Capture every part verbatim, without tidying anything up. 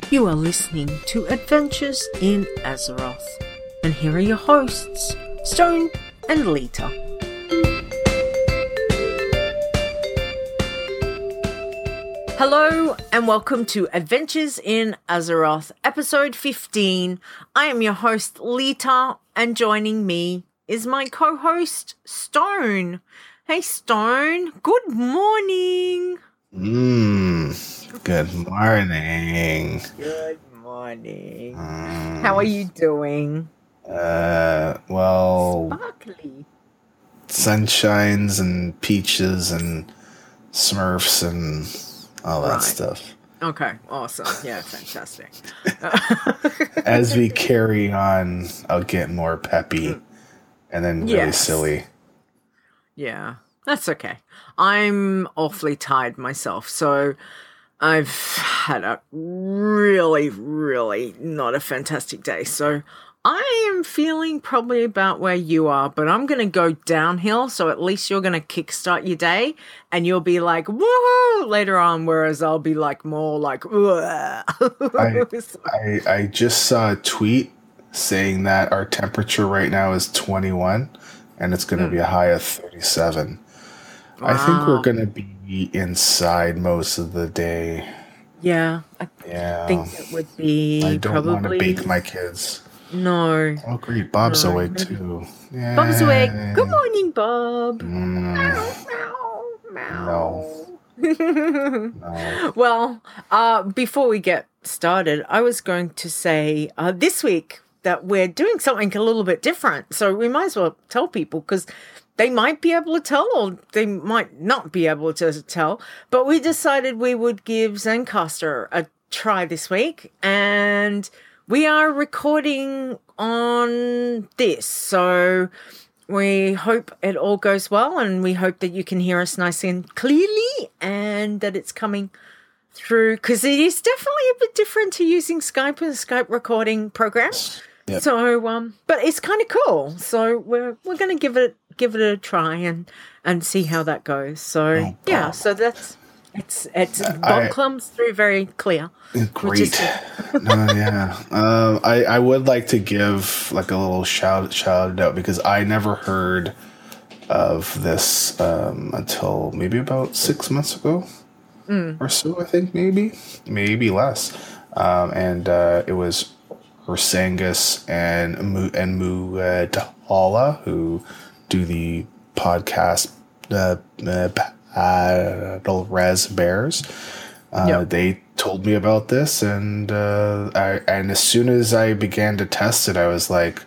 You are listening to Adventures in Azeroth. And here are your hosts, Stone and Lita. Hello and welcome to Adventures in Azeroth, episode fifteen. I am your host, Lita, and joining me is my co-host, Stone. Hey, Stone. Good morning. Mmm. Good morning. Good morning. Mm, How are you doing? Uh, well, Sparkly. sunshines and peaches and Smurfs and all that Right. stuff. Okay, awesome. Yeah, fantastic. As we carry on, I'll get more peppy and then really Yes. silly. Yeah, that's okay. I'm awfully tired myself, so I've had a really, really not a fantastic day. So I am feeling probably about where you are, but I'm going to go downhill. So at least you're going to kickstart your day and you'll be like, woohoo, later on. Whereas I'll be like more like, I, I, I just saw a tweet saying that our temperature right now is twenty-one and it's going to mm. be a high of thirty-seven. Wow. I think we're going to be inside most of the day. Yeah. I yeah. think it would be I don't probably... want to bake my kids. No. Oh, great. Bob's no. awake, too. Yay. Bob's awake. Good morning, Bob. Mm. Meow, meow, meow. No. no. Well, uh, before we get started, I was going to say uh, this week that we're doing something a little bit different. So we might as well tell people because they might be able to tell or they might not be able to tell. But we decided we would give Zencastr a try this week. And we are recording on this. So we hope it all goes well. And we hope that you can hear us nice and clearly and that it's coming through. Because it is definitely a bit different to using Skype and a Skype recording program. Yep. So, um, but it's kind of cool. So we're we're going to give it give it a try and, and see how that goes. So oh, yeah, so that's it's it's Bob comes through very clear. Great. Is, no, yeah. Um, I I would like to give like a little shout shout out because I never heard of this um, until maybe about six months ago mm. or so. I think maybe maybe less, um, and uh, it was Ursangus and Mu and Mu uh, Dahala, who do the podcast uh, uh, Battle Res Bears. Uh, yep. They told me about this, and uh, I and as soon as I began to test it, I was like,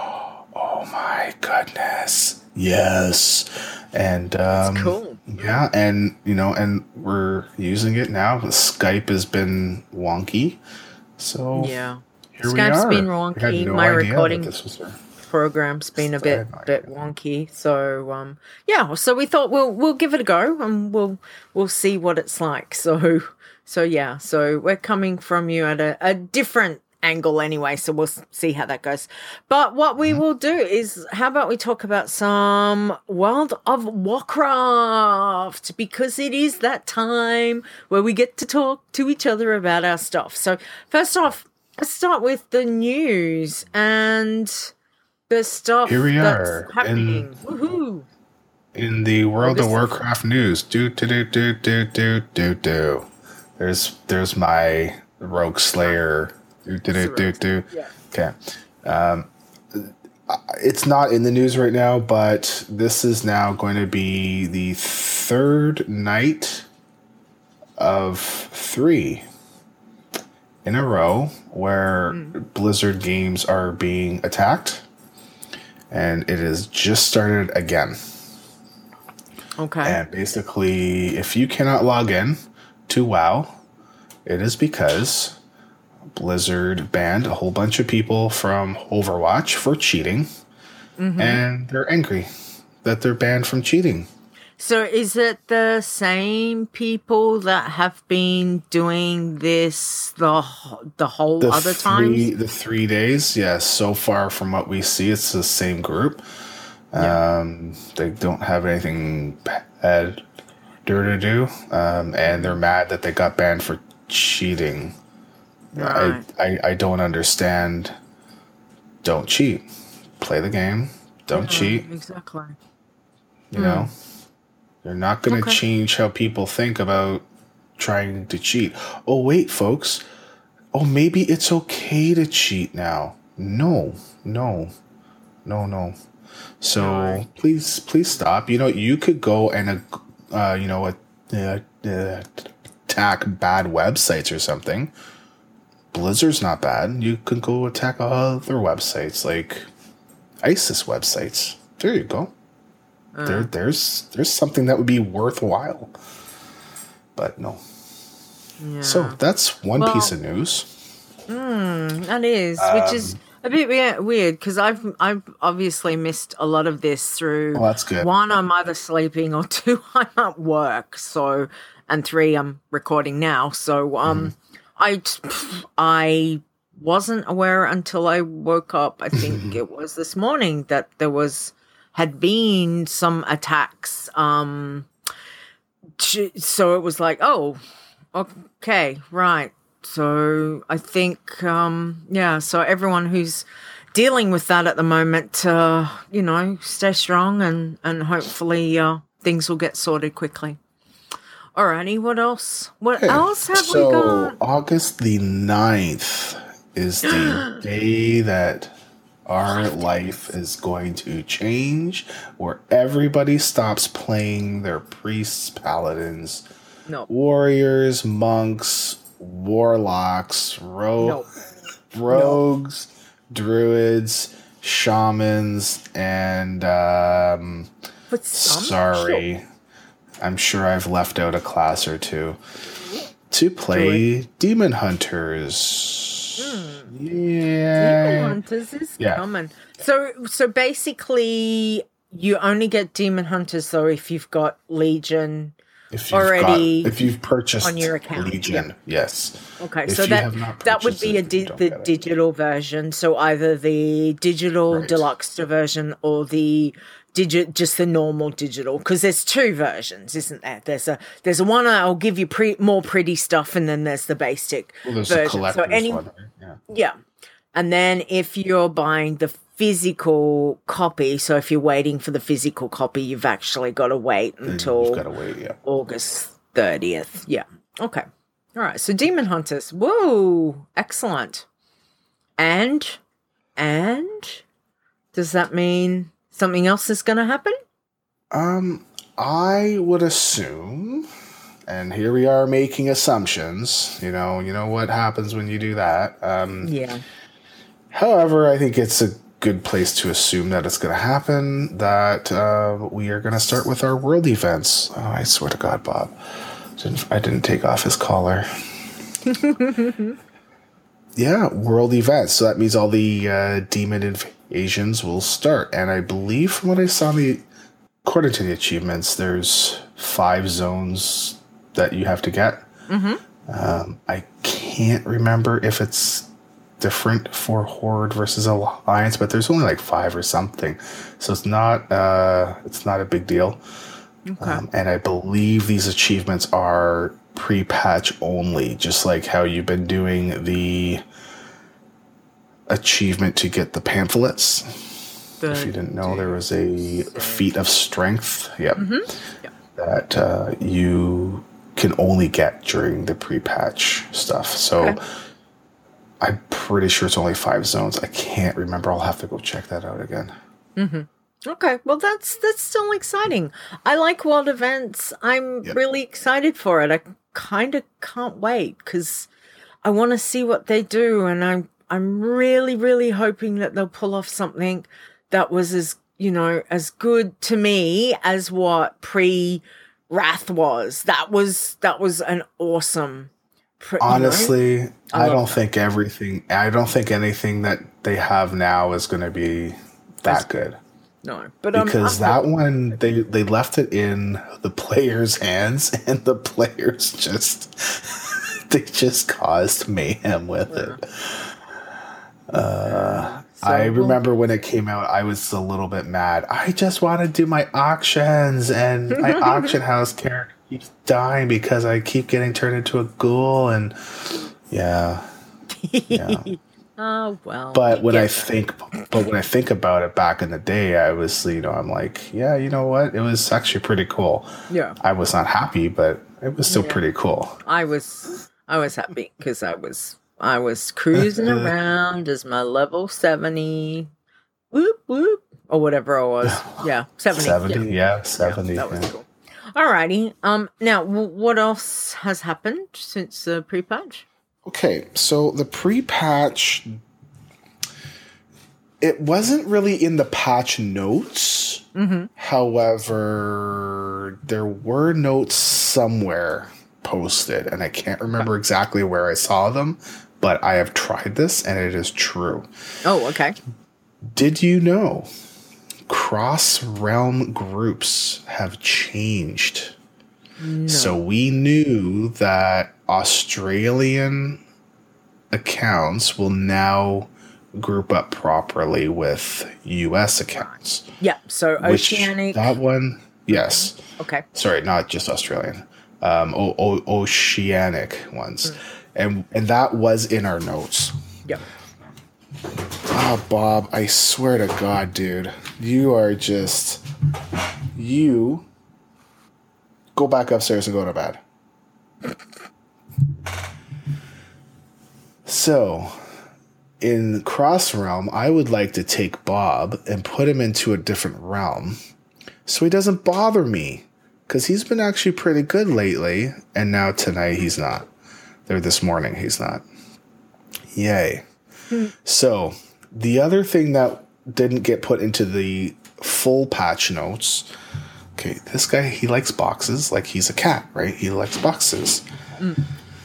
"Oh my goodness, yes!" And um, that's cool. Yeah, and you know, and we're using it now. Skype has been wonky, so yeah. Here Skype's we are. been wonky. No My recording this was program's been a bit bit wonky. So um, yeah. So we thought we'll we'll give it a go and we'll we'll see what it's like. So so yeah. So we're coming from you at a, a different angle anyway. So we'll see how that goes. But what we mm-hmm. will do is, how about we talk about some World of Warcraft, because it is that time where we get to talk to each other about our stuff. So first off, let's start with the news and the stuff Here we that's are happening. in, Woohoo! In the World oh, of Warcraft is... news. Do do do do do do do do. There's there's my Rogue Slayer. Do do do do do. Yeah. Okay. Um, it's not in the news right now, but this is now going to be the third night of three in a row where mm. Blizzard games are being attacked, and it has just started again. Okay. And basically, if you cannot log in to WoW, it is because Blizzard banned a whole bunch of people from Overwatch for cheating, mm-hmm. and they're angry that they're banned from cheating. So is it the same people that have been doing this the the whole the other three, times? The three days, yes. So far from what we see, it's the same group. Yeah. Um, they don't have anything bad to do, um, and they're mad that they got banned for cheating. Right. I, I I don't understand. Don't cheat. Play the game. Don't Yeah, cheat. exactly. You know, you're not going to Okay. change how people think about trying to cheat. Oh, wait, folks. Oh, maybe it's okay to cheat now. No, no, no, no. So No. please, please stop. You know, you could go and, uh, you know, uh, uh, attack bad websites or something. Blizzard's not bad. You can go attack other websites like ISIS websites. There you go. Uh, there, there's there's something that would be worthwhile. But no. Yeah. So that's one well, piece of news. Mm, that is, um, which is a bit weird because I've I've obviously missed a lot of this through. Oh, that's good. One, I'm either sleeping, or two, I'm at work. So, and three, I'm recording now. So, um, mm. I I wasn't aware until I woke up. I think it was this morning that there was had been some attacks. Um, so it was like, oh, okay, right. So I think, um, yeah, so everyone who's dealing with that at the moment, uh, you know, stay strong and, and hopefully uh, things will get sorted quickly. Alrighty, what else? What Okay. else have so we got? August the ninth is the day that our life is going to change, where everybody stops playing their priests, paladins, no. warriors, monks, warlocks, ro- no. rogues, no. druids, shamans, and um, but some sorry, sure. I'm sure I've left out a class or two to play demon hunters. Mm. Yeah, demon hunters is yeah. coming. So, so basically, you only get demon hunters though if you've got Legion. If you've already got, if you've purchased on your account. Legion, yeah. yes. Okay, if so that that would be it, a di- the digital version. So either the digital right. deluxe version or the digit, just the normal digital. Because there's two versions, isn't there? There's a there's a one that'll give you pre- more pretty stuff, and then there's the basic well, there's version. A collector's so any, one, right? yeah, yeah, and then if you're buying the physical copy, so if you're waiting for the physical copy, you've actually got to wait until you've got to wait, yeah. August thirtieth. Yeah. Okay. All right. So Demon Hunters. Whoa. Excellent. And, and does that mean something else is going to happen? Um, I would assume, and here we are making assumptions, you know, you know what happens when you do that. Um, yeah. However, I think it's a good place to assume that it's going to happen, that uh, we are going to start with our world events. Oh, I swear to God, Bob. Didn't, I didn't take off his collar. Yeah, world events. So that means all the uh, demon invasions will start. And I believe from what I saw, the according to the achievements, there's five zones that you have to get. Mm-hmm. Um, I can't remember if it's different for Horde versus Alliance, but there's only like five or something, so it's not uh it's not a big deal. Okay. Um, and I believe these achievements are pre-patch only, just like how you've been doing the achievement to get the pamphlets. The if you didn't know, there was a feat of strength, yep, mm-hmm. yeah. that uh, you can only get during the pre-patch stuff. So okay. I'm pretty sure it's only five zones. I can't remember. I'll have to go check that out again. Mm-hmm. Okay, well, that's that's still exciting. I like world events. I'm yep. really excited for it. I kind of can't wait because I want to see what they do, and I'm I'm really really hoping that they'll pull off something that was as you know as good to me as what pre-Wrath was. That was that was an awesome. Honestly, you know? I, I don't that. think everything, I don't think anything that they have now is going to be that good. No, but because um, that one, they, they left it in the players' hands, and the players just, they just caused mayhem with yeah. it. Uh, so I remember we'll, when it came out, I was a little bit mad. I just want to do my auctions, and my auction house character keeps dying because I keep getting turned into a ghoul, and yeah, Yeah. Oh well. But when yeah. I think, but when I think about it, back in the day, I was, you know, I'm like, yeah, you know what? It was actually pretty cool. Yeah. I was not happy, but it was still Yeah. pretty cool. I was, I was happy because I was, I was cruising around as my level seventy, whoop whoop, or whatever I was. Yeah, seventy. seventy, yeah, yeah, seventy. Yeah, that was yeah. cool. Alrighty. Um. Now, w- what else has happened since the pre-patch? Okay, so the pre-patch, it wasn't really in the patch notes. Mm-hmm. However, there were notes somewhere posted, and I can't remember exactly where I saw them, but I have tried this, and it is true. Oh, okay. Did you know cross-realm groups have changed? No. So we knew that Australian accounts will now group up properly with U S accounts. Yeah, so Which, Oceanic. that one, yes. Okay. Sorry, not just Australian. Um, o- o- oceanic ones. Mm. And and that was in our notes. Yep. Oh, Bob, I swear to God, dude. You are just... You... Go back upstairs and go to bed. So, in Cross Realm, I would like to take Bob and put him into a different realm so he doesn't bother me. Because he's been actually pretty good lately, and now tonight he's not. Or this morning he's not. Yay. Hmm. So, the other thing that didn't get put into the full patch notes... Okay, this guy, he likes boxes like he's a cat, right? He likes boxes. Mm.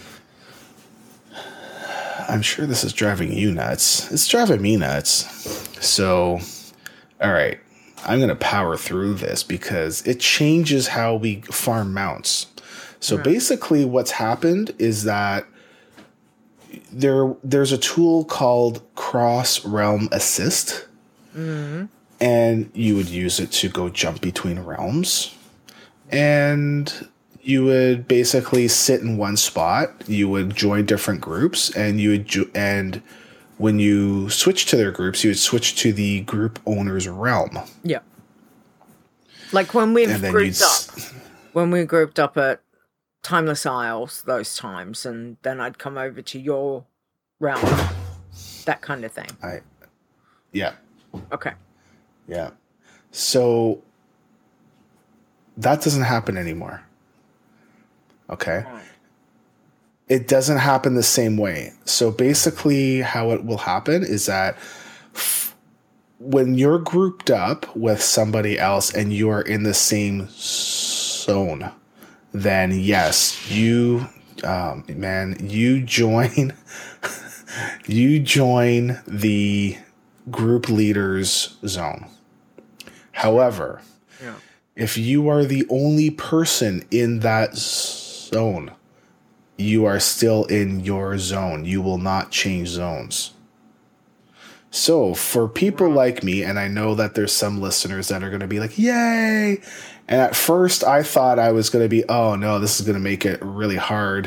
I'm sure this is driving you nuts. It's driving me nuts. So, all right, I'm going to power through this because it changes how we farm mounts. So right. Basically what's happened is that there there's a tool called Cross Realm Assist. Mm-hmm. And you would use it to go jump between realms. And you would basically sit in one spot. You would join different groups. And you would jo- and when you switch to their groups, you would switch to the group owner's realm. Yeah. Like when we've grouped up. When we grouped up at Timeless Isles those times. And then I'd come over to your realm. That kind of thing. I, yeah. Okay. Yeah. So that doesn't happen anymore. Okay. It doesn't happen the same way. So basically how it will happen is that f- when you're grouped up with somebody else and you're in the same zone, then yes, you, um, man, you join, you join the group leader's zone. However, yeah. If you are the only person in that zone, you are still in your zone. You will not change zones. So for people like me, and I know that there's some listeners that are going to be like, yay! And at first I thought I was going to be, oh no, this is going to make it really hard.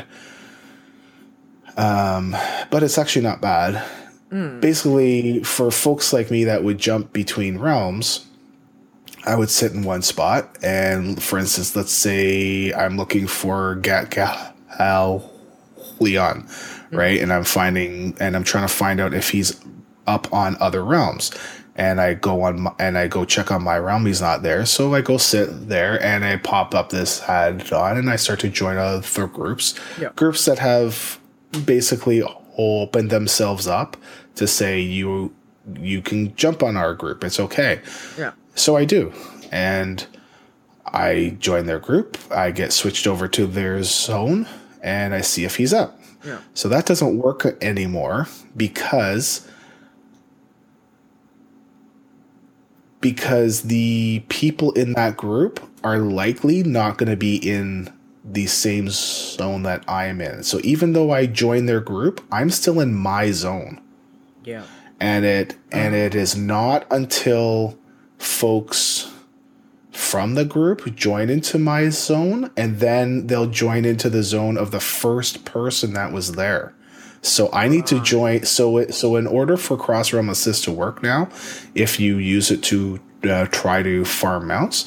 Um, but it's actually not bad. Mm. Basically, for folks like me that would jump between realms, I would sit in one spot. And for instance, let's say I'm looking for Gat Gal Leon, mm. right? And I'm finding, and I'm trying to find out if he's up on other realms. And I go on my, and I go check on my realm. He's not there. So I go sit there and I pop up this add on and I start to join other groups, yeah. groups that have basically opened themselves up to say you you can jump on our group. It's okay. Yeah. So I do. And I join their group. I get switched over to their zone and I see if he's up. Yeah. So that doesn't work anymore because because the people in that group are likely not going to be in the same zone that I am in. So even though I join their group, I'm still in my zone. Yeah. And it and it is not until folks from the group join into my zone and then they'll join into the zone of the first person that was there. So I need to join. So it, so in order for Cross Realm Assist to work now, if you use it to uh, try to farm mounts,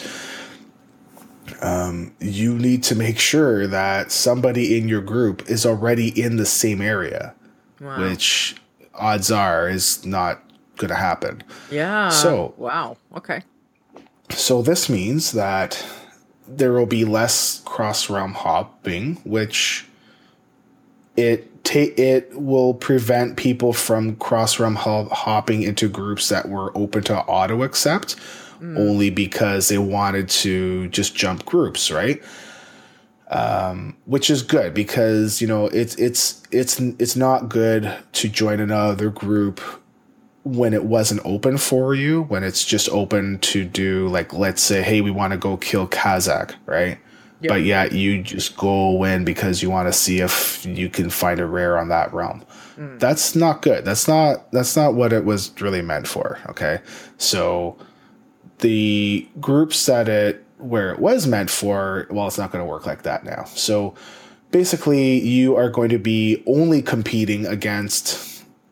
um, you need to make sure that somebody in your group is already in the same area, wow. which odds are is not going to happen. Yeah. So wow. Okay. So this means that there will be less cross realm hopping, which it ta- it will prevent people from cross realm ho- hopping into groups that were open to auto accept, mm. only because they wanted to just jump groups, right? Um, which is good because you know it's it's it's it's not good to join another group when it wasn't open for you, when it's just open to do, like, let's say, hey, we want to go kill Kazakh, right? Yep. But yeah, you just go in because you want to see if you can find a rare on that realm. Mm. That's not good. That's not that's not what it was really meant for, okay? So the groups that it where it was meant for, well, it's not going to work like that now. So basically, you are going to be only competing against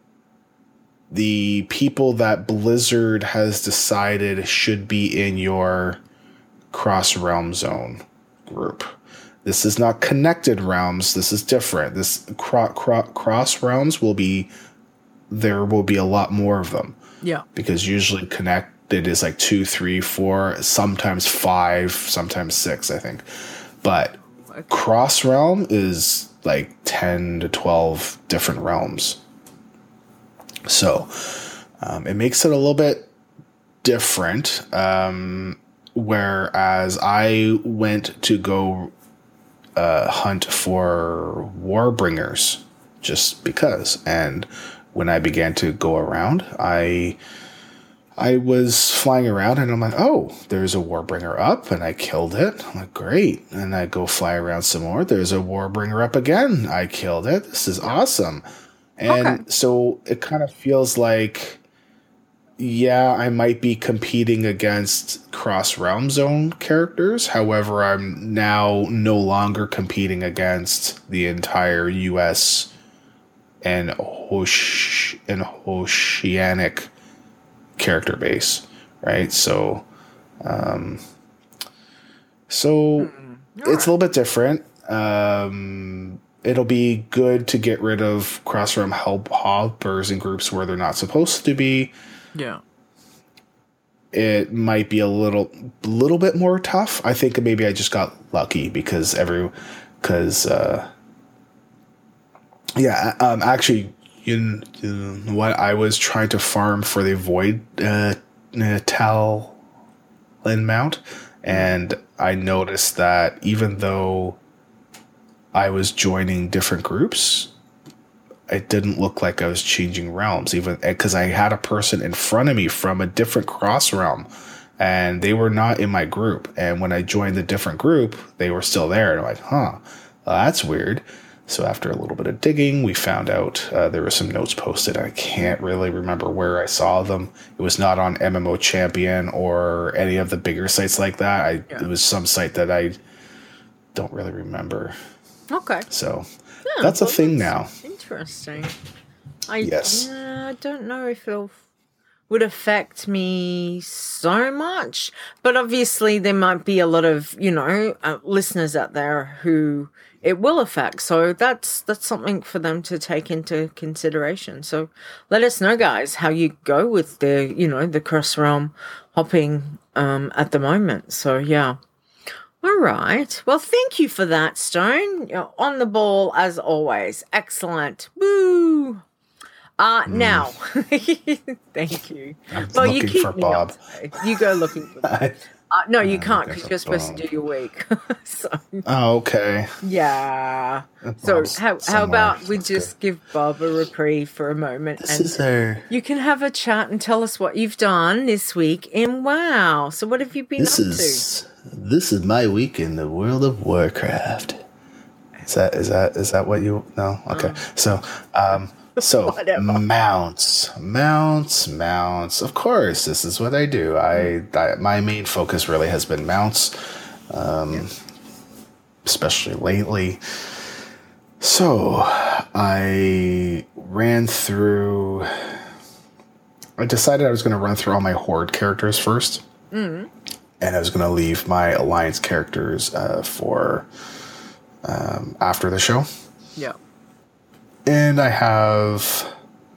the people that Blizzard has decided should be in your cross realm zone group. This is not connected realms. This is different. This cro- cro- cross realms will be, there will be a lot more of them. Yeah. Because usually connected is like two, three, four, sometimes five, sometimes six, I think. But okay. cross realm is like ten to twelve different realms. So um, it makes it a little bit different. Um, whereas I went to go uh, hunt for Warbringers just because. And when I began to go around, I I was flying around and I'm like, oh, there's a Warbringer up, and I killed it. I'm like, great. And I go fly around some more. There's a Warbringer up again. I killed it. This is awesome. And okay. so it kind of feels like, yeah, I might be competing against cross realm zone characters. However, I'm now no longer competing against the entire U S and Oce- and Oceanic character base, right? So, um, so mm, it's right. a little bit different. Um, It'll be good to get rid of cross-realm help hoppers in groups where they're not supposed to be. Yeah. It might be a little little bit more tough. I think maybe I just got lucky because every because uh, yeah, um, actually, you, you know what, I was trying to farm for the Void uh, Talon mount, and I noticed that even though I was joining different groups, it didn't look like I was changing realms, even because I had a person in front of me from a different cross realm, and they were not in my group. And when I joined the different group, they were still there. And I'm like, huh, well, that's weird. So after a little bit of digging, we found out uh, there were some notes posted. I can't really remember where I saw them. It was not on M M O Champion or any of the bigger sites like that. I, yeah. It was some site that I don't really remember. Okay. So yeah, that's well, a thing that's now. Interesting. I, yes. Uh, I don't know if it would affect me so much, but obviously there might be a lot of, you know, uh, listeners out there who it will affect. So that's that's something for them to take into consideration. So let us know, guys, how you go with the, you know, the cross realm hopping um, at the moment. So yeah. All right. Well, thank you for that, Stone. You're on the ball as always. Excellent. Woo. Uh, mm. Now, thank you. I'm well, looking you keep for Bob. You go looking for Bob. Uh, no, you can't because you're supposed Bob. to do your week. so, oh, okay. Yeah. So how how about we just good. give Bob a reprieve for a moment, this and is her. You can have a chat and tell us what you've done this week in WoW. So what have you been this up is, to? This is my week in the World of Warcraft. Is that is that is that what you no? Okay. Um, so um so mounts, mounts, mounts. Of course, this is what I do. I, I my main focus really has been mounts, um, yeah. especially lately. So, I ran through. I decided I was going to run through all my Horde characters first. Mm. And I was going to leave my Alliance characters uh, for um, after the show. Yeah. And I have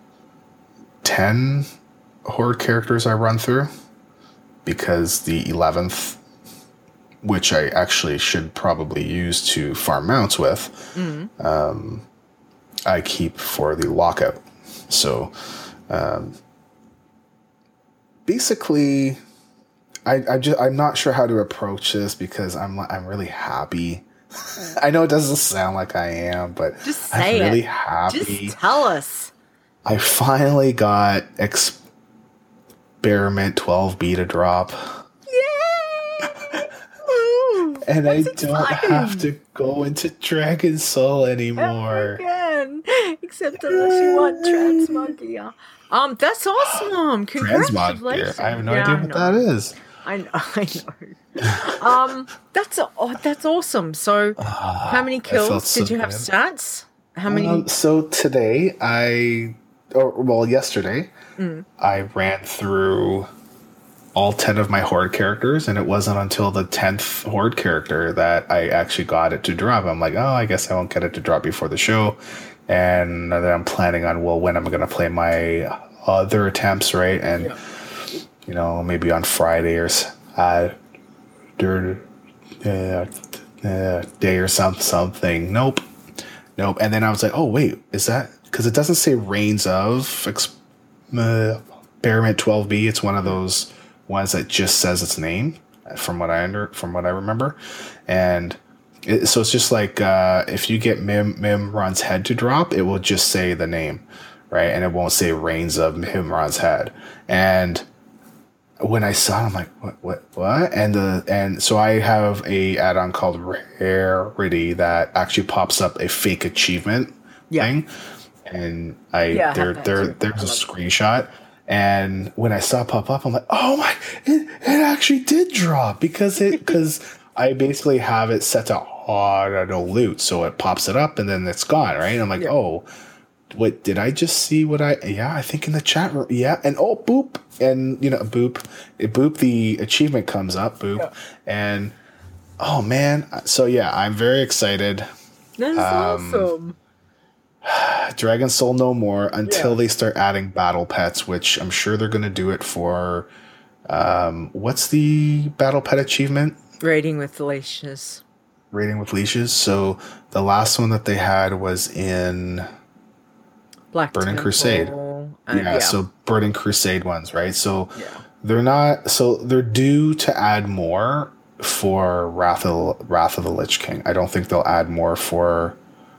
ten Horde characters I run through. Because the eleventh, which I actually should probably use to farm mounts with, mm. um, I keep for the lockout. So, um, basically, I, I just, I'm not sure how to approach this because I'm I'm really happy. I know it doesn't sound like I am, but just say I'm really it. happy. Just tell us. I finally got Experiment twelve B to drop. Yay! And That's I don't exciting. have to go into Dragon Soul anymore. Again, except unless you want transmog gear. Um, that's awesome. Transmog Congratulations. gear. I have no Yeah, idea I what know. that is. I know. I know. um, that's oh, that's awesome. So, how many kills so did you have? good. Stats? How many? Um, so today I, or well, yesterday Mm. I ran through all ten of my Horde characters, and it wasn't until the tenth Horde character that I actually got it to drop. I'm like, oh, I guess I won't get it to drop before the show. And then I'm planning on, well, when I'm going to play my other attempts, right? And, yeah. you know, maybe on Friday or uh, uh, uh, day or some, something. Nope. Nope. And then I was like, oh, wait, is that... Because it doesn't say Reigns of Ex- uh, Experiment twelve B. It's one of those ones that just says its name, from what I under, from what I remember. And... It, so it's just like uh, if you get Mim Mimron's head to drop, it will just say the name, right? And it won't say Reigns of Mimron's head. And when I saw it, I'm like, what, what, what? And the and so I have a add-on called Rarity that actually pops up a fake achievement yeah. thing, and I yeah, there there too. There's a screenshot. And when I saw it pop up, I'm like, oh my, it, it actually did drop because it because. I basically have it set to auto loot, so it pops it up and then it's gone, right? And I'm like, yeah. oh, what did I just see? What I yeah, I think in the chat room, yeah, and oh, boop, and you know, boop, it boop. The achievement comes up, boop, yeah. and oh man, so yeah, I'm very excited. That's um, awesome. Dragon Soul no more until yeah. they start adding battle pets, which I'm sure they're going to do it for. Um, what's the battle pet achievement? Raiding with leashes. Raiding with leashes. So the last one that they had was in Black Burning Temple, Crusade. And, yeah, yeah, so Burning Crusade ones, right? So yeah. they're not. So they're due to add more for Wrath of Wrath of the Lich King. I don't think they'll add more for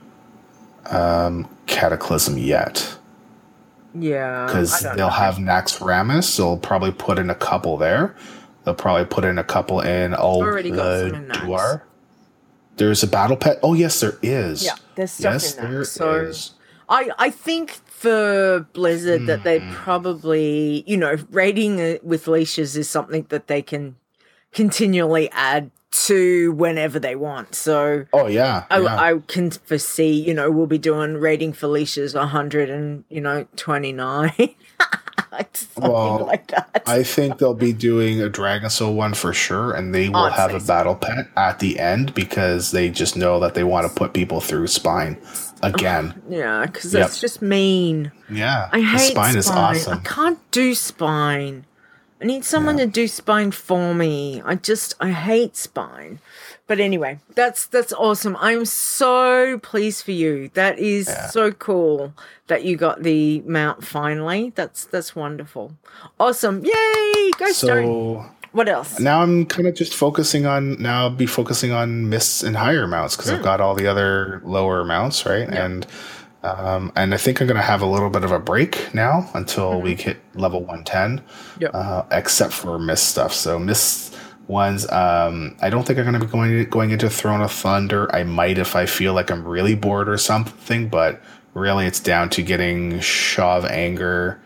um, Cataclysm yet. Yeah, because they'll know. have Naxxramas. So they'll probably put in a couple there. They'll probably put in a couple in Ulduar. There's a battle pet. Oh, yes, there is. Yeah, there's stuff yes, in that. There so is. I, I think for Blizzard mm. that they probably, you know, raiding with leashes is something that they can continually add to whenever they want. So oh yeah, I, yeah. I can foresee, you know, we'll be doing raiding for leashes one hundred and, you know, twenty-nine. Something well, like that. I think they'll be doing a Dragon Soul one for sure, and they will I'd have a so. battle pet at the end because they just know that they want to put people through Spine again. Yeah, because that's yep. just mean. Yeah, I hate Spine. Spine. Is awesome. I can't do Spine. I need someone yeah. to do Spine for me. I just, I hate Spine. But anyway, that's that's awesome. I'm so pleased for you. That is yeah. so cool that you got the mount finally. That's that's wonderful. Awesome. Yay! Go so, Stone. What else? Now I'm kind of just focusing on, now I'll be focusing on mists and higher mounts because mm. I've got all the other lower mounts, right? Yeah. And um, and I think I'm going to have a little bit of a break now until mm-hmm. we hit level one ten, yep. uh, except for mist stuff. So mist ones, um, I don't think I'm going to be going going into Throne of Thunder. I might if I feel like I'm really bored or something, but really it's down to getting Shaw of Anger,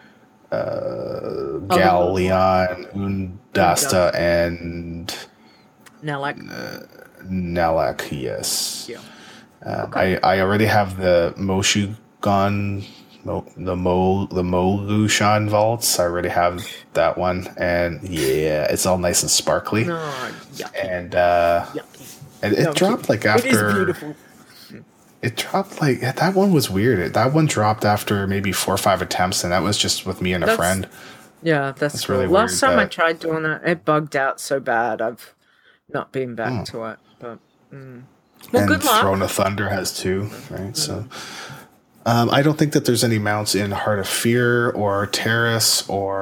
uh, Galleon, Undasta, and Nelek. Uh, Nelek, yes. Yeah. Uh, okay. I, I already have the Moshu gone Mo, the Mo the Molushan vaults. I already have that one, and yeah, it's all nice and sparkly. Oh, yucky. And uh, Yucky. and it No, dropped like after. It is beautiful. It dropped like that one was weird. It, that one dropped after maybe four or five attempts, and that was just with me and a That's, friend. Yeah, that's, that's cool. really Last weird time I that, tried doing it, it bugged out so bad. I've not been back mm. to it. But mm. well, and good luck. Throne of Thunder has two, right? Mm. So um, I don't think that there's any mounts in Heart of Fear or Terrace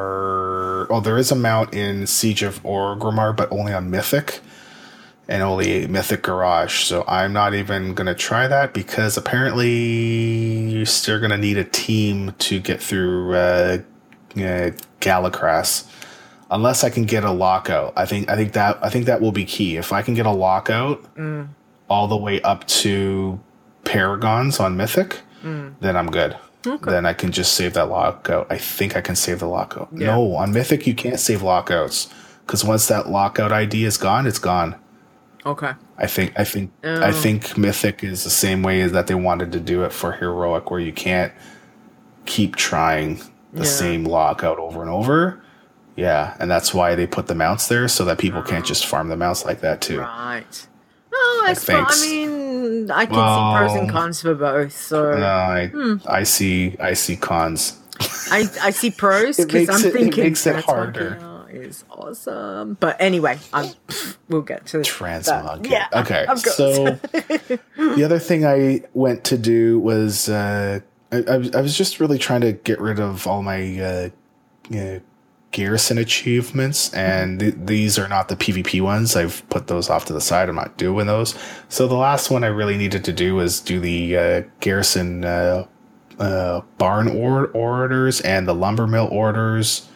or oh, there is a mount in Siege of Orgrimmar, but only on Mythic. And only Mythic Garage. So I'm not even going to try that because apparently you're still going to need a team to get through uh, uh, Galakras. Unless I can get a lockout. I think I think that I think that will be key. If I can get a lockout mm. all the way up to Paragons on Mythic, mm. then I'm good. Okay. Then I can just save that lockout. I think I can save the lockout. Yeah. No, on Mythic you can't save lockouts. Because once that lockout I D is gone, it's gone. Okay. I think I think oh. I think Mythic is the same way as that they wanted to do it for Heroic, where you can't keep trying the yeah. same lockout over and over. Yeah, and that's why they put the mounts there so that people oh. can't just farm the mounts like that too. Right. Oh, I, like, suppose, I mean, I can well, see pros and cons for both. So no, I, hmm. I see I see cons. I I see pros because I'm it, thinking it makes it harder. Is awesome, but anyway, I'm, we'll get to transmog. That. Yeah, okay. So the other thing I went to do was uh, I, I was I was just really trying to get rid of all my uh, uh, garrison achievements, and th- these are not the PvP ones. I've put those off to the side. I'm not doing those. So the last one I really needed to do was do the uh, garrison uh, uh, barn or- orders and the lumber mill orders.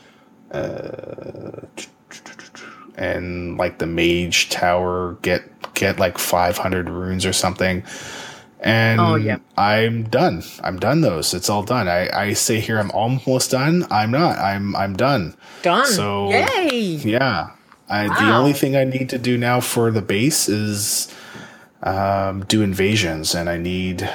Uh, and like the mage tower, get get like five hundred runes or something, and oh, yeah. I'm done. I'm done. Those it's all done. I, I say here I'm almost done. I'm not. I'm I'm done. Done. So yay! Yeah. I, wow. The only thing I need to do now for the base is um, do invasions, and I need.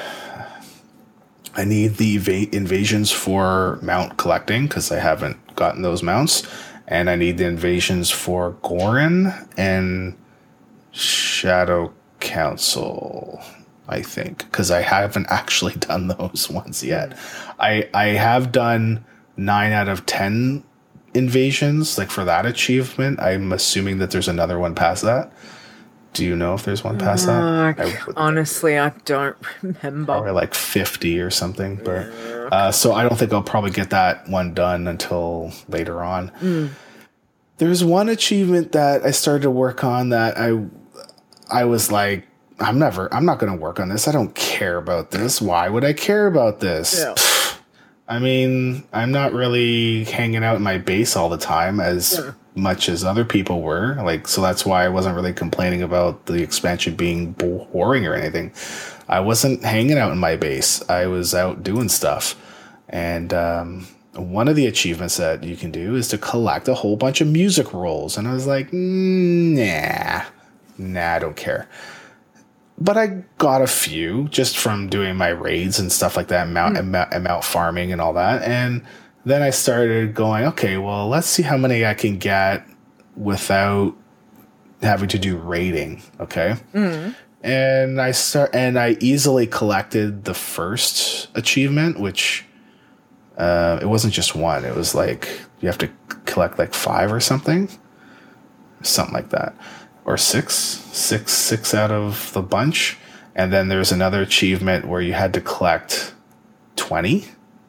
I need the eva- invasions for mount collecting because I haven't gotten those mounts, and I need the invasions for Gorin and Shadow Council, I think, because I haven't actually done those ones yet. I I have done nine out of ten invasions, like for that achievement. I'm assuming that there's another one past that. Do you know if there's one past uh, that? I honestly, I don't remember. Probably like fifty or something. But uh, so I don't think I'll probably get that one done until later on. Mm. There's one achievement that I started to work on that I I was like, I'm never, I'm not going to work on this. I don't care about this. Why would I care about this? Yeah. I mean, I'm not really hanging out in my base all the time as yeah. much as other people were. Like, so that's why I wasn't really complaining about the expansion being boring or anything. I wasn't hanging out in my base. I was out doing stuff. And um, one of the achievements that you can do is to collect a whole bunch of music rolls. And I was like, nah, nah, I don't care. But I got a few just from doing my raids and stuff like that, mount, mm. and, mount, and mount farming and all that. And then I started going, okay, well, let's see how many I can get without having to do raiding. Okay. Mm. And I start, and I easily collected the first achievement, which uh, it wasn't just one. It was like you have to collect like five or something, something like that. Or six, six, six out of the bunch. And then there's another achievement where you had to collect twenty,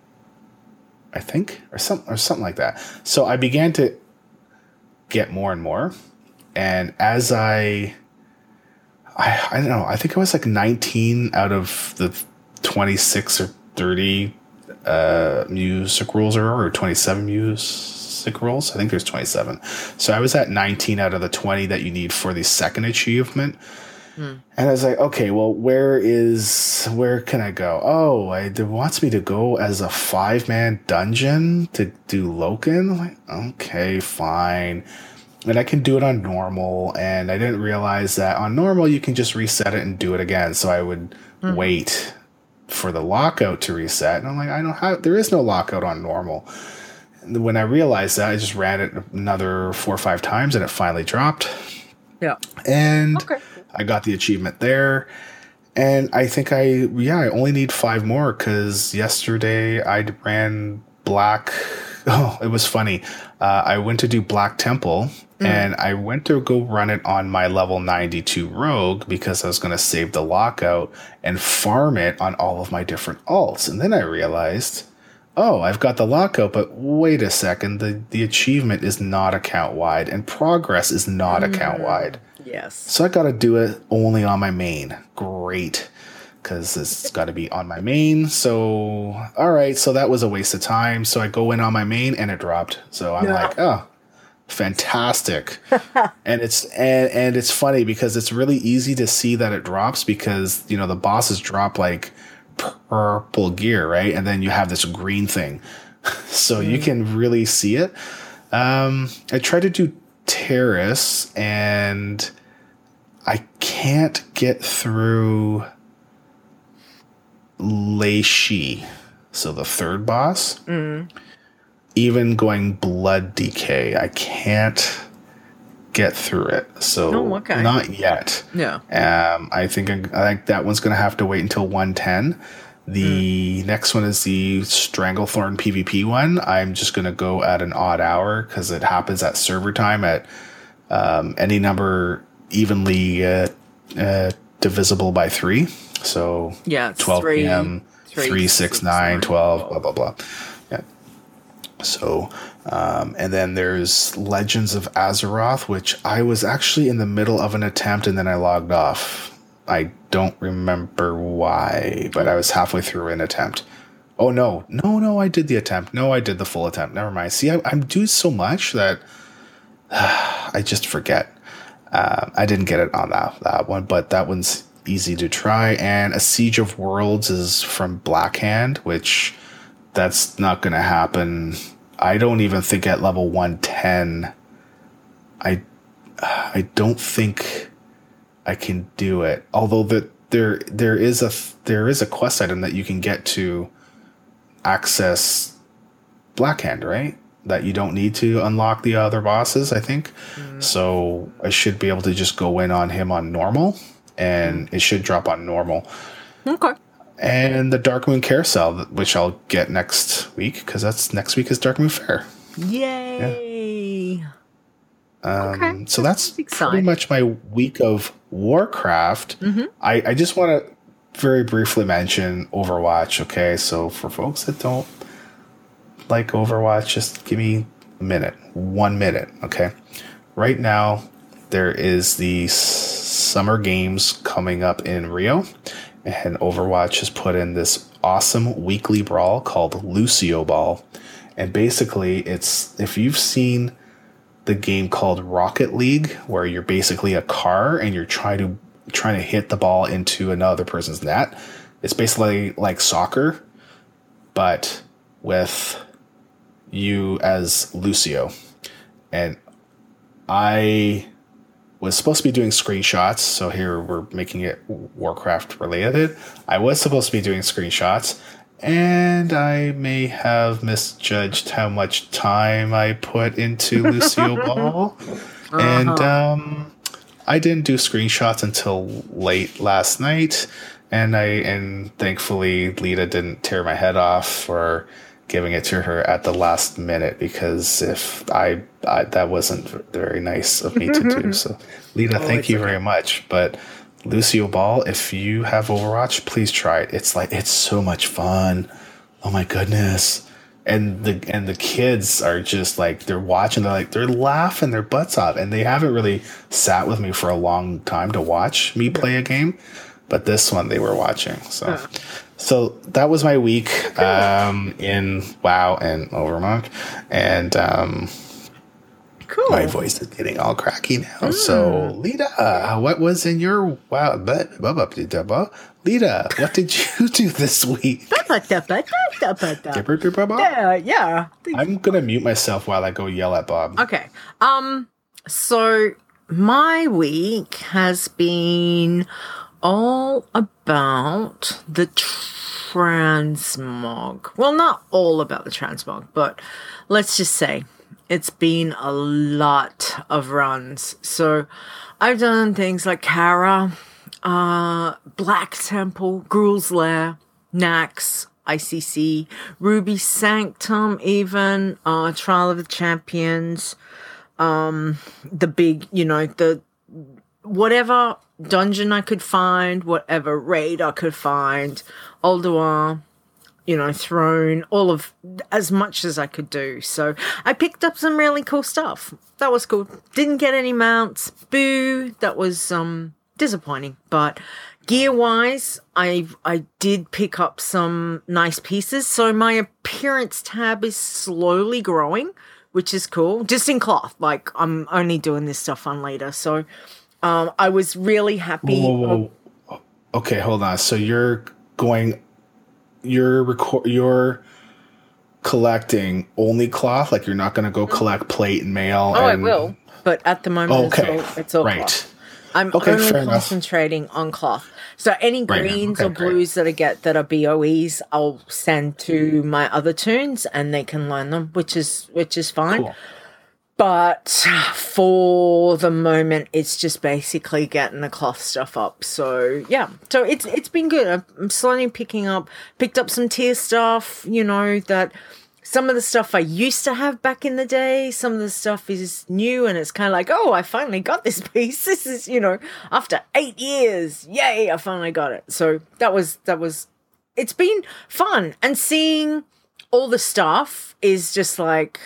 I think, or some, or something like that. So I began to get more and more. And as I, I, I don't know, I think it was like nineteen out of the twenty-six or thirty uh, music rules or, or twenty-seven music rolls. I think there's twenty-seven. So I was at nineteen out of the twenty that you need for the second achievement. Hmm. And I was like, okay, well, where is, where can I go? Oh, I, it wants me to go as a five-man dungeon to do Loken. I'm like, okay, fine. And I can do it on normal. And I didn't realize that on normal, you can just reset it and do it again. So I would hmm. wait for the lockout to reset. And I'm like, I don't have, there is no lockout on normal. And when I realized that, I just ran it another four or five times and it finally dropped. Yeah. And okay. I got the achievement there. And I think I, yeah, I only need five more because yesterday I ran Black. Oh, it was funny. Uh, I went to do Black Temple mm. and I went to go run it on my level ninety-two Rogue because I was going to save the lockout and farm it on all of my different alts. And then I realized, oh, I've got the lockout, but wait a second. The, the achievement is not account wide and progress is not mm. account wide. Yes. So I got to do it only on my main. Great. Because it's got to be on my main. So, all right. So that was a waste of time. So I go in on my main and it dropped. So I'm yeah. like, oh, fantastic. and it's and, and it's funny because it's really easy to see that it drops because, you know, the bosses drop like purple gear, right? And then you have this green thing. so mm. you can really see it. Um, I tried to do Terrace and I can't get through Lei Shi, so the third boss. Mm. Even going Blood Decay, I can't get through it. So oh, okay. not yet. Yeah. Um, I think I think that one's gonna have to wait until one ten. The mm. next one is the Stranglethorn PvP one. I'm just gonna go at an odd hour because it happens at server time at um, any number evenly uh, uh, divisible by three. So yeah, twelve three, p.m., three, three, six, nine, twelve, blah, blah, blah. Yeah. So, um, and then there's Legends of Azeroth, which I was actually in the middle of an attempt and then I logged off. I don't remember why, but I was halfway through an attempt. Oh, no. No, no, I did the attempt. No, I did the full attempt. Never mind. See, I, I'm doing so much that uh, I just forget. Uh, I didn't get it on that, that one, but that one's easy to try. And A Siege of Worlds is from Blackhand, which that's not going to happen. I don't even think at level one ten. I I don't think I can do it. Although that there there is a there is a quest item that you can get to access Blackhand, right? That you don't need to unlock the other bosses, I think. Mm. So I should be able to just go in on him on normal. And it should drop on normal. Okay. And the Darkmoon Carousel, which I'll get next week, because that's next week is Darkmoon Faire. Yay! Yeah. Um, okay. So that's, that's pretty much my week of Warcraft. Mm-hmm. I, I just want to very briefly mention Overwatch, okay? So for folks that don't like Overwatch, just give me a minute. One minute, okay? Right now, there is the Summer Games coming up in Rio, and Overwatch has put in this awesome weekly brawl called Lucio Ball. And basically, it's if you've seen the game called Rocket League, where you're basically a car and you're trying to trying to hit the ball into another person's net, it's basically like soccer, but with you as Lucio. And I was supposed to be doing screenshots, so here we're making it Warcraft related. I was supposed to be doing screenshots, and I may have misjudged how much time I put into Lucio Ball. Uh-huh. And um, I didn't do screenshots until late last night, and I and thankfully Lita didn't tear my head off for giving it to her at the last minute, because if I, I that wasn't very nice of me to do. So Lita, oh, thank you okay. very much. But Lucio Ball, if you have Overwatch, please try it. It's like it's so much fun. Oh my goodness. And the and the kids are just like they're watching, they're like they're laughing their butts off, and they haven't really sat with me for a long time to watch me play a game. But this one they were watching. So oh. So that was my week um, in WoW and Overwatch, and um, cool. My voice is getting all cracky now. Mm. So, Lita, what was in your WoW? Lita, what did you do this week? yeah, yeah. I'm gonna mute myself while I go yell at Bob. Okay. Um. So my week has been all about the transmog. Well, not all about the transmog, but let's just say it's been a lot of runs. So I've done things like Kara, uh, Black Temple, Gruul's Lair, Nax, I C C, Ruby Sanctum, even uh, Trial of the Champions, um, the big, you know, the whatever dungeon I could find, whatever raid I could find, Ulduar, you know, Throne, all of as much as I could do. So I picked up some really cool stuff. That was cool. Didn't get any mounts. Boo. That was um disappointing. But gear wise, I I did pick up some nice pieces. So my appearance tab is slowly growing, which is cool. Just in cloth. Like I'm only doing this stuff on later. So um I was really happy. Whoa, whoa, whoa. Okay, hold on. So you're going you're record you're collecting only cloth, like you're not going to go collect plate and mail. Oh, and... I will, but at the moment, oh, okay, it's all, it's all right. cloth. I'm okay, only fair concentrating enough. on cloth. So any right greens okay, or blues great. that I get that are B O Es, I'll send to my other tunes, and they can learn them, which is which is fine. Cool. But for the moment, it's just basically getting the cloth stuff up. So yeah, so it's it's been good. I'm slowly picking up, picked up some tier stuff. You know that some of the stuff I used to have back in the day, some of the stuff is new, and it's kind of like, oh, I finally got this piece. This is, you know, after eight years, yay, I finally got it. So that was that was. It's been fun, and seeing all the stuff is just like.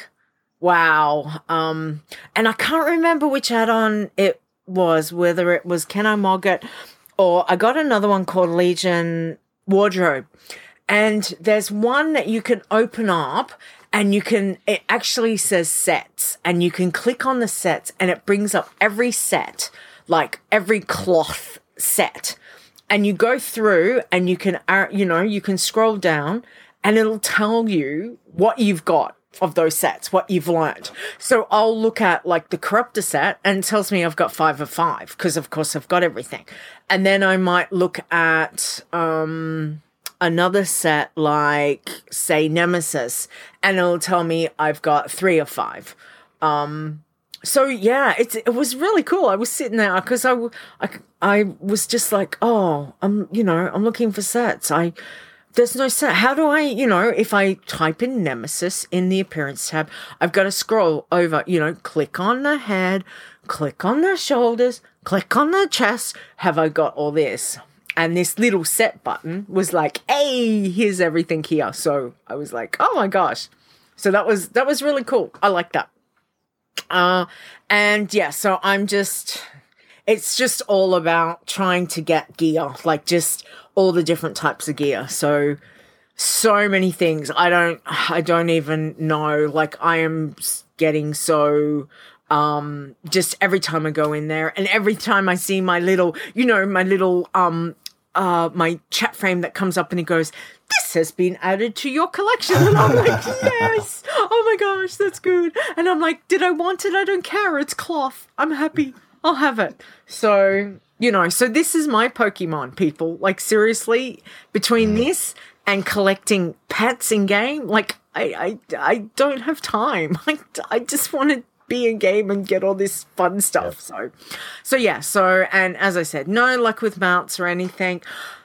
Wow. Um, and I can't remember which add-on it was, whether it was Can I Mog It or I got another one called Legion Wardrobe. And there's one that you can open up and you can, it actually says sets, and you can click on the sets and it brings up every set, like every cloth set. And you go through and you can, you know, you can scroll down and it'll tell you what you've got of those sets, what you've learned. So I'll look at like the Corruptor set and it tells me I've got five of five because of course I've got everything. And then I might look at um, another set like say Nemesis and it'll tell me I've got three of five. Um, so yeah, it's, it was really cool. I was sitting there because I, I, I was just like, oh, I'm, you know, I'm looking for sets. I, There's no set. How do I, you know, if I type in Nemesis in the appearance tab, I've got to scroll over, you know, click on the head, click on the shoulders, click on the chest. Have I got all this? And this little set button was like, hey, here's everything here. So I was like, oh my gosh. So that was, that was really cool. I like that. Uh, and yeah, so I'm just, it's just all about trying to get gear, like just all the different types of gear. So, so many things. I don't, I don't even know. Like I am getting so, um, just every time I go in there and every time I see my little, you know, my little, um, uh, my chat frame that comes up and it goes, this has been added to your collection. And I'm like, yes. Oh my gosh, that's good. And I'm like, did I want it? I don't care. It's cloth. I'm happy. I'll have it. So, you know, so this is my Pokemon, people. Like, seriously, between this and collecting pets in game, like, I, I, I don't have time. I, I just want to be in game and get all this fun stuff. Yep. So, so yeah. So, and as I said, no luck with mounts or anything.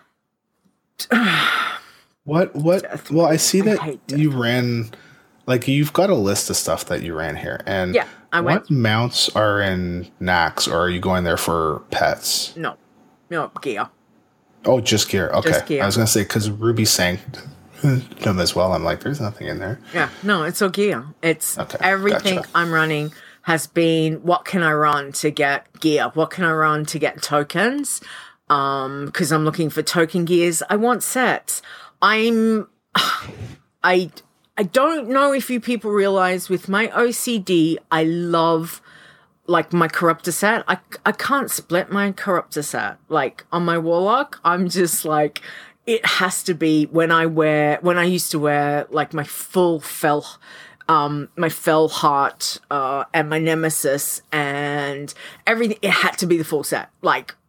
what, what? Death. Well, I see that I you ran, like, you've got a list of stuff that you ran here. And yeah. I what went. mounts are in Nax, or are you going there for pets? No, no gear. Oh, just gear. Okay, just gear. I was gonna say because Ruby sang them as well. I'm like, there's nothing in there. Yeah, no, it's all gear. It's okay, everything gotcha. I'm running has been what can I run to get gear? What can I run to get tokens? Um, because I'm looking for token gears. I want sets. I'm, I. I don't know if you people realize with my O C D, I love like my Corruptor set. I, I can't split my Corruptor set. Like on my Warlock, I'm just like, it has to be when I wear, when I used to wear like my full fell, um, my fell heart, uh, and my Nemesis and everything. It had to be the full set. Like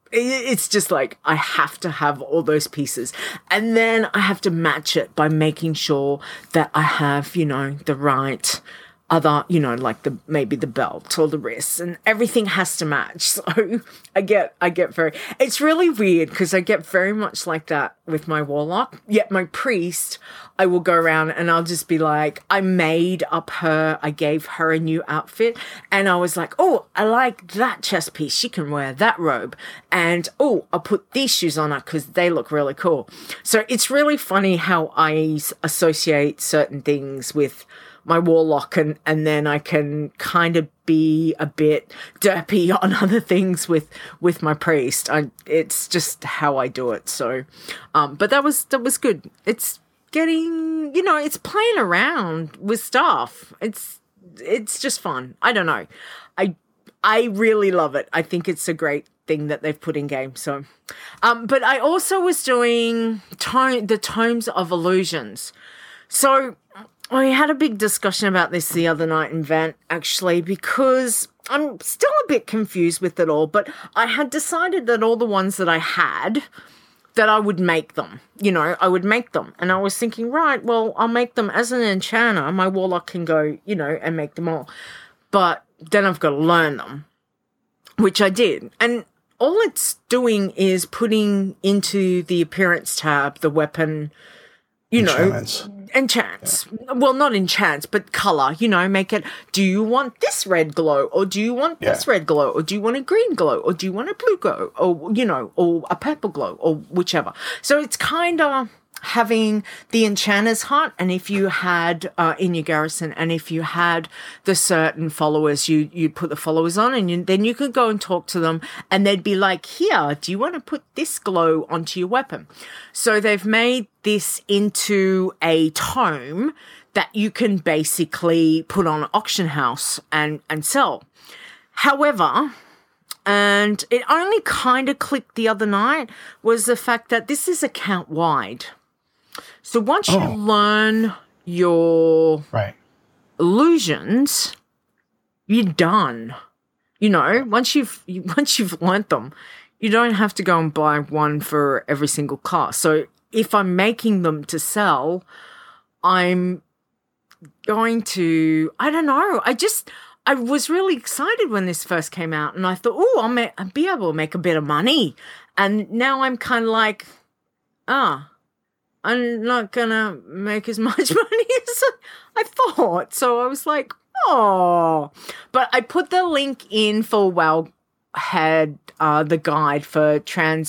it's just like I have to have all those pieces, and then I have to match it by making sure that I have, you know, the right other, you know, like the maybe the belt or the wrists, and everything has to match. So I get I get very, it's really weird because I get very much like that with my warlock. Yet my priest, I will go around and I'll just be like, I made up her, I gave her a new outfit, and I was like, oh, I like that chest piece, she can wear that robe, and oh, I'll put these shoes on her because they look really cool. So it's really funny how I associate certain things with my warlock, and, and then I can kind of be a bit derpy on other things with, with my priest. I, it's just how I do it. So, um, but that was, that was good. It's getting, you know, it's playing around with stuff. It's, it's just fun. I don't know. I, I really love it. I think it's a great thing that they've put in game. So, um, but I also was doing tome, the Tomes of Illusions. So, I had a big discussion about this the other night in Vent, actually, because I'm still a bit confused with it all, but I had decided that all the ones that I had, that I would make them. You know, I would make them. And I was thinking, right, well, I'll make them as an enchanter. My warlock can go, you know, and make them all. But then I've got to learn them, which I did. And all it's doing is putting into the appearance tab the weapon, you know, enchants. Yeah. Well, not enchants, but color, you know, make it, do you want this red glow, or do you want yeah. this red glow, or do you want a green glow, or do you want a blue glow, or, you know, or a purple glow, or whichever. So it's kind of having the enchanter's hut, and if you had uh, in your garrison, and if you had the certain followers, you you'd put the followers on, and you, then you could go and talk to them, and they'd be like, here, do you want to put this glow onto your weapon? So they've made this into a tome that you can basically put on an auction house and and sell. However, and it only kind of clicked the other night, was the fact that this is account wide. So once oh. you learn your right. illusions, you're done. You know, once you've once you've learnt them, you don't have to go and buy one for every single class. So if I'm making them to sell, I'm going to, I don't know, I just, I was really excited when this first came out, and I thought, oh, I'll, ma- I'll be able to make a bit of money. And now I'm kind of like, ah, I'm not going to make as much money as I thought. So I was like, oh. But I put the link in for WoW had uh, the guide for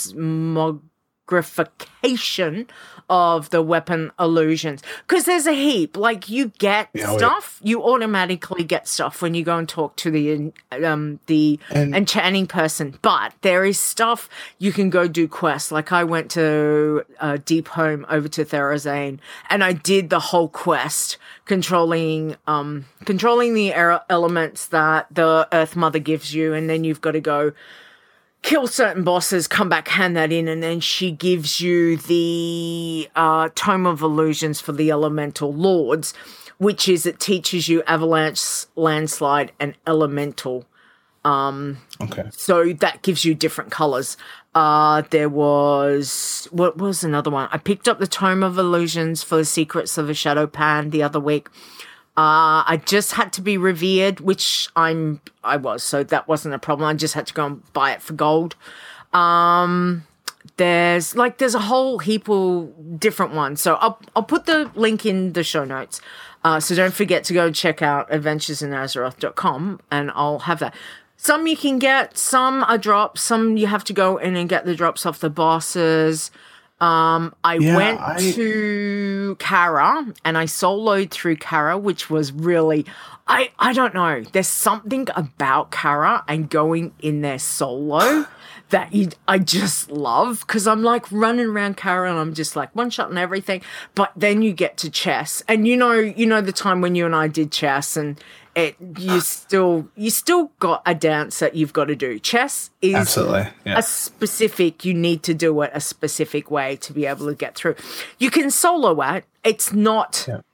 transmogrification of the weapon illusions, because there's a heap. Like, you get yeah, stuff, yeah. you automatically get stuff when you go and talk to the um the and, enchanting person, but there is stuff you can go do quests. Like, I went to uh, Deep Home over to Therazane, and I did the whole quest controlling um controlling the elements that the Earth Mother gives you, and then you've got to go kill certain bosses, come back, hand that in, and then she gives you the uh, Tome of Illusions for the Elemental Lords, which is, it teaches you Avalanche, Landslide, and Elemental. Um, okay. So that gives you different colors. Uh, there was, what was another one? I picked up the Tome of Illusions for the Secrets of a Shadow Pan the other week. Uh, I just had to be revered, which I'm, I was, so that wasn't a problem. I just had to go and buy it for gold. Um, there's like, there's a whole heap of different ones. So I'll, I'll put the link in the show notes. Uh, so don't forget to go check out adventures in azeroth dot com, and I'll have that. Some you can get, some are drops, some you have to go in and get the drops off the bosses. Um, I yeah, went I... to Kara, and I soloed through Kara, which was really, I, I don't know. There's something about Kara and going in there solo that you, I just love, because I'm like running around Kara and I'm just like one shot and everything. But then you get to chess, and you know, you know the time when you and I did chess, and it, you still, you still got a dance that you've got to do. Chess is absolutely yeah. a specific, you need to do it a specific way to be able to get through. You can solo it. It's not, yeah.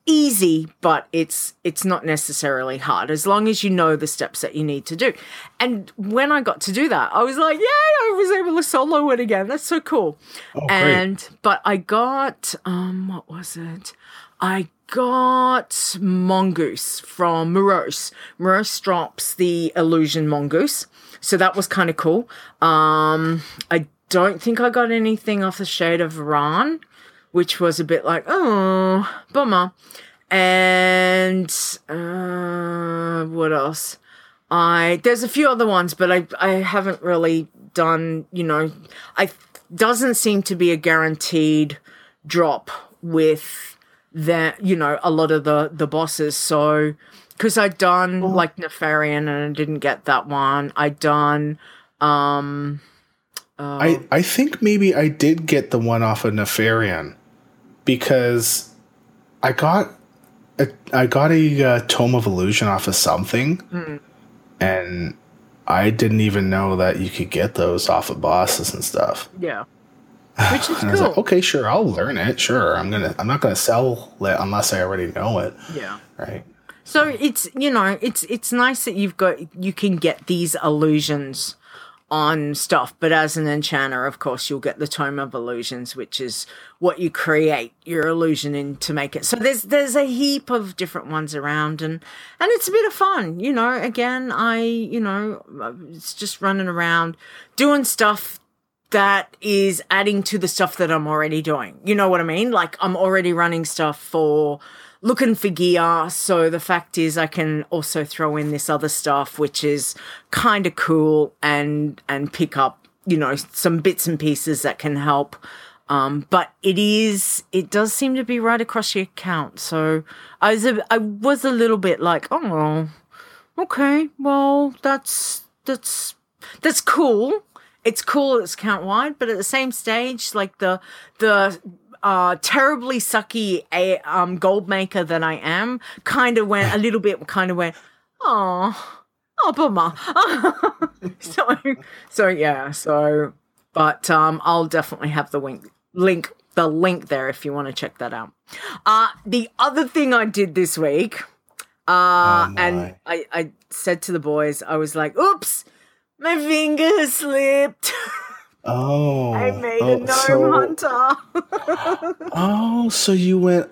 easy, but it's it's not necessarily hard as long as you know the steps that you need to do. And when I got to do that, I was like, yay, I was able to solo it again. That's so cool. Oh, and great. but I got um what was it? I got Mongoose from Morose. Morose drops the illusion Mongoose. So that was kind of cool. Um I don't think I got anything off the Shade of Varan, which was a bit like, oh, bummer. And uh, what else? I there's a few other ones, but I I haven't really done. You know, I doesn't seem to be a guaranteed drop with that. You know, a lot of the the bosses. So because I'd done like Nefarian and I didn't get that one. I'd done. Um, uh, I I think maybe I did get the one off of Nefarian. Because I got a, I got a uh, Tome of Illusion off of something, mm. and I didn't even know that you could get those off of bosses and stuff. Yeah, which is and I was cool. like, okay, sure, I'll learn it. Sure, I'm gonna. I'm not gonna sell it unless I already know it. Yeah. Right. So it's you know it's it's nice that you've got you can get these illusions on stuff, but as an enchanter, of course, you'll get the Tome of Illusions, which is what you create your illusion in to make it. So there's there's a heap of different ones around, and and it's a bit of fun, you know. Again, I you know it's just running around doing stuff that is adding to the stuff that I'm already doing. You know what I mean? Like I'm already running stuff for looking for gear. So the fact is I can also throw in this other stuff, which is kind of cool and, and pick up, you know, some bits and pieces that can help. Um, but it is, it does seem to be right across your account. So I was, a, I was a little bit like, oh, okay, well, that's, that's, that's cool. It's cool. It's account wide, but at the same stage, like the, the, Uh, terribly sucky a um gold maker that I am, kind of went a little bit, kind of went, oh, oh, bummer. so, so yeah, so, but um, I'll definitely have the link, link, the link there if you want to check that out. Uh the other thing I did this week, uh, oh and I, I said to the boys, I was like, oops, my finger has slipped. Oh, I made oh, a gnome so, hunter. oh, so you went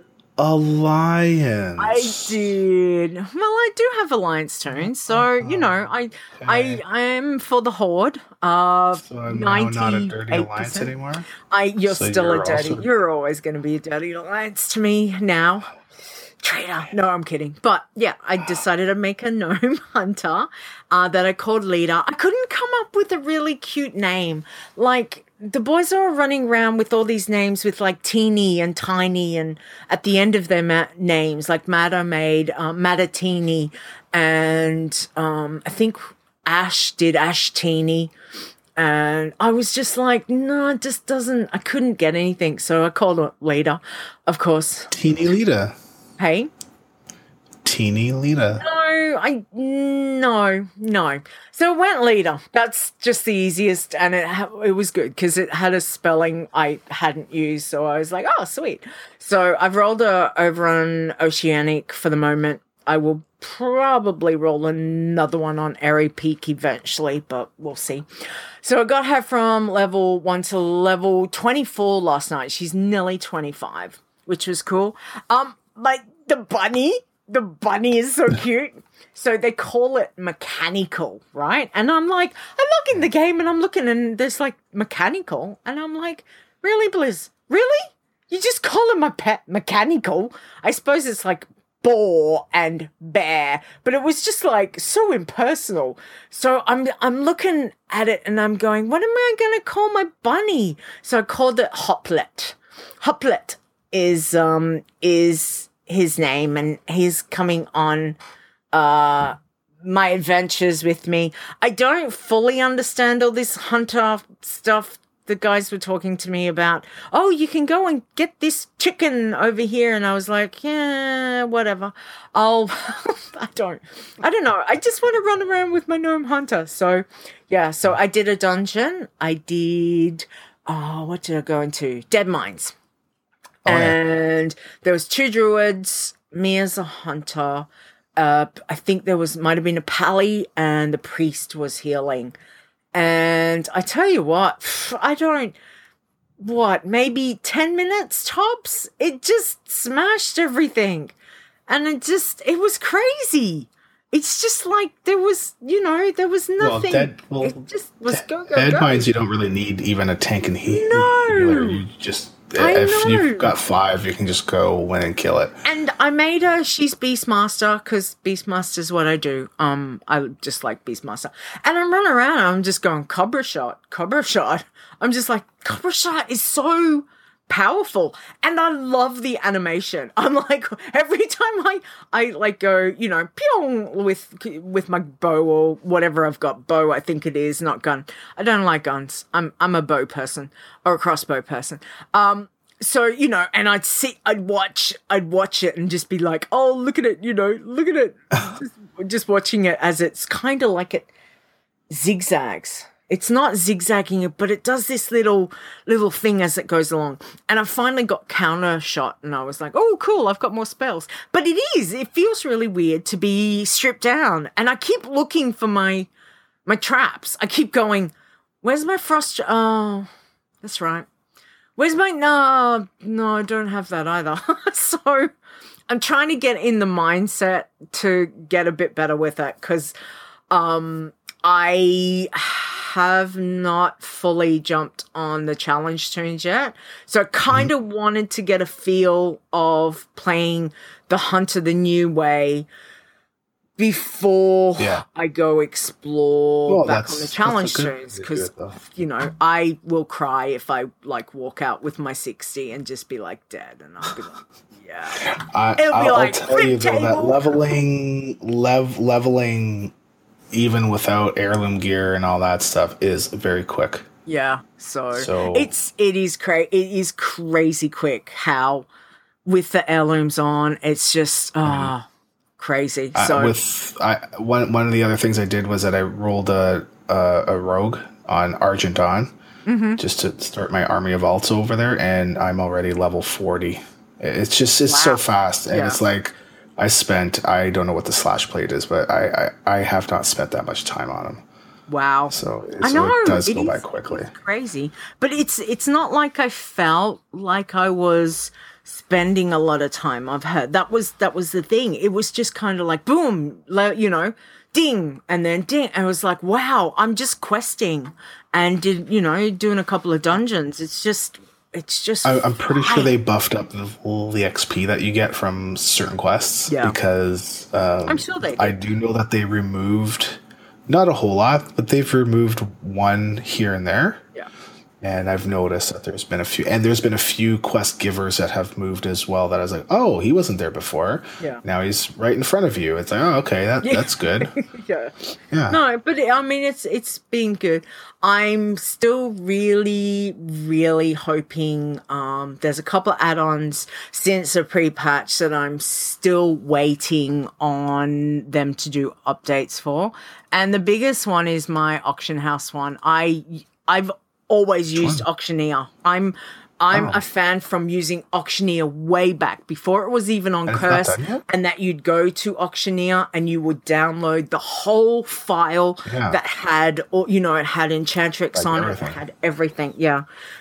alliance. I did. Well, I do have alliance tones, so you know, I, Okay. I, I am for the horde. Uh, So I'm now not a dirty ninety-eight alliance percent. anymore. I, you're So still you're a dirty. also- You're always going to be a dirty alliance to me now. Traitor. No, I'm kidding. But yeah, I decided to make a gnome hunter uh, that I called Leader. I couldn't come up with a really cute name. Like, the boys are all running around with all these names with like teeny and tiny and at the end of their ma- names, like Maddo made um, Madatini, and um, I think Ash did Ash Teeny. And I was just like, no, it just doesn't, I couldn't get anything. So I called it Leader, of course. Teeny Lita. Hey? Teeny Lita. No, I, no, no. So it went Leader. That's just the easiest. And it, ha- it was good because it had a spelling I hadn't used. So I was like, oh, sweet. So I've rolled a, over on Oceanic for the moment. I will probably roll another one on Airy Peak eventually, but we'll see. So I got her from level one to level twenty-four last night. She's nearly twenty-five, which was cool. Um, like the bunny, the bunny is so cute. So they call it mechanical, right? And I'm like, I log in the game and I'm looking and there's like mechanical. And I'm like, really, Blizz? Really? You just call him a pet mechanical? I suppose it's like boar and bear, but it was just like so impersonal. So I'm I'm looking at it and I'm going, what am I going to call my bunny? So I called it Hoplet. Hoplet is um is his name, and he's coming on uh my adventures with me. I don't fully understand all this hunter stuff. The guys were talking to me about, oh, you can go and get this chicken over here. And I was like, yeah, whatever. I'll, I don't, I don't know. I just want to run around with my gnome hunter. So yeah, so I did a dungeon. I did, oh, what did I go into? Dead Mines. Oh, yeah. And there was two druids, me as a hunter. Uh, I think there was might have been a pally and the priest was healing. And I tell you what, I don't, what, maybe ten minutes tops? It just smashed everything. And it just, it was crazy. It's just like there was, you know, there was nothing. Well, dead, well, it just was de- go, go, dead go. mines, you don't really need even a tank and heat. No. Healer. You just, I if know. you've got five, you can just go in and kill it. And I made her, she's Beastmaster, because Beastmaster's what I do. Um, I just like Beastmaster. And I'm running around and I'm just going, Cobra Shot, Cobra Shot. I'm just like, Cobra Shot is so powerful. And I love the animation. I'm like, every time I, I like go, you know, pew with, with my bow or whatever I've got. Bow, I think it is, not gun. I don't like guns. I'm, I'm a bow person or a crossbow person. Um, So, you know, and I'd sit, I'd watch, I'd watch it and just be like, oh, look at it, you know, look at it. just, just watching it as it's kind of like it zigzags. It's not zigzagging it, but it does this little, little thing as it goes along. And I finally got counter shot and I was like, oh, cool, I've got more spells. But it is, it feels really weird to be stripped down. And I keep looking for my, my traps. I keep going, where's my frost? Oh, that's right. Where's my, no, no, I don't have that either. So I'm trying to get in the mindset to get a bit better with it because um, I have not fully jumped on the challenge tunes yet. So I kind of mm-hmm. wanted to get a feel of playing the Hunter the new way before yeah. I go explore well, back on the challenge tunes, because you know I will cry if I like walk out with my sixty and just be like dead, and I'll be like, yeah. I, It'll I'll, be like, I'll tell you though table. that leveling, lev, leveling, even without heirloom gear and all that stuff, is very quick. Yeah, so, so it's it is crazy. It is crazy quick how with the heirlooms on, it's just ah. Mm. Crazy. So uh, with I one one of the other things I did was that I rolled a a, a rogue on Argent Dawn mm-hmm. just to start my army of alts over there, and I'm already level forty. It's just it's wow. so fast, and yeah. it's like I spent I don't know what the slash plate is, but I I, I have not spent that much time on them. Wow. So, I so know, it does it go is, by quickly. It's crazy, but it's it's not like I felt like I was spending a lot of time. I've heard that was that was the thing. It was just kind of like boom, you know, ding, and then ding. I was like, wow, I'm just questing and did you know doing a couple of dungeons. It's just it's just. I, I'm pretty fine. sure they buffed up the, all the X P that you get from certain quests. Yeah. Because um, I'm sure they. Did. I do know that they removed not a whole lot, but they've removed one here and there. Yeah. And I've noticed that there's been a few, and there's been a few quest givers that have moved as well. That I was like, oh, he wasn't there before. Yeah. Now he's right in front of you. It's like, oh, okay, that yeah. that's good. yeah. Yeah. No, but I mean, it's it's been good. I'm still really, really hoping. Um, there's a couple of add-ons since a pre-patch that I'm still waiting on them to do updates for, and the biggest one is my auction house one. I I've always used Auctioneer. I'm I'm oh. a fan from using Auctioneer way back before it was even on Curse, and that you'd go to Auctioneer and you would download the whole file yeah. that had, or you know, it had Enchantrix like on everything. It, it had everything. Yeah.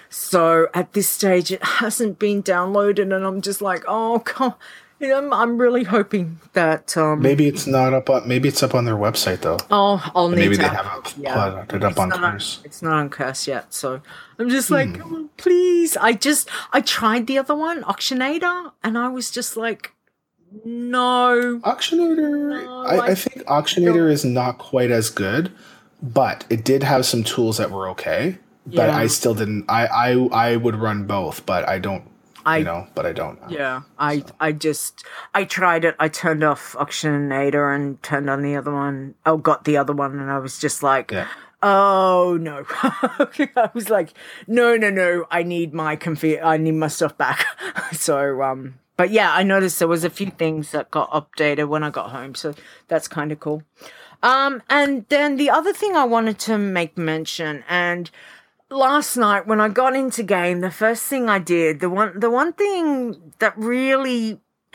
So at this stage, it hasn't been downloaded, and I'm just like, oh god. You know, I'm, I'm really hoping that um, maybe it's not up on maybe it's up on their website though. Oh, I'll need maybe to. Maybe they haven't yeah. put it up it's on Curse. It's not on Curse yet, so I'm just like, hmm. oh, please. I just I tried the other one, Auctionator, and I was just like, no. Auctionator. No, I, I, I think Auctionator is not quite as good, but it did have some tools that were okay. But yeah. I still didn't. I, I I would run both, but I don't. I, you know, but I don't know. Yeah, I, so. I just, I tried it. I turned off Auctionator and turned on the other one. Oh, got the other one, and I was just like, yeah. oh no. I was like, no, no, no. I need my confi- I need my stuff back. so, um, but yeah, I noticed there was a few things that got updated when I got home, so that's kind of cool. Um, and then the other thing I wanted to make mention, and last night when I got into game, the first thing I did, the one the one thing that really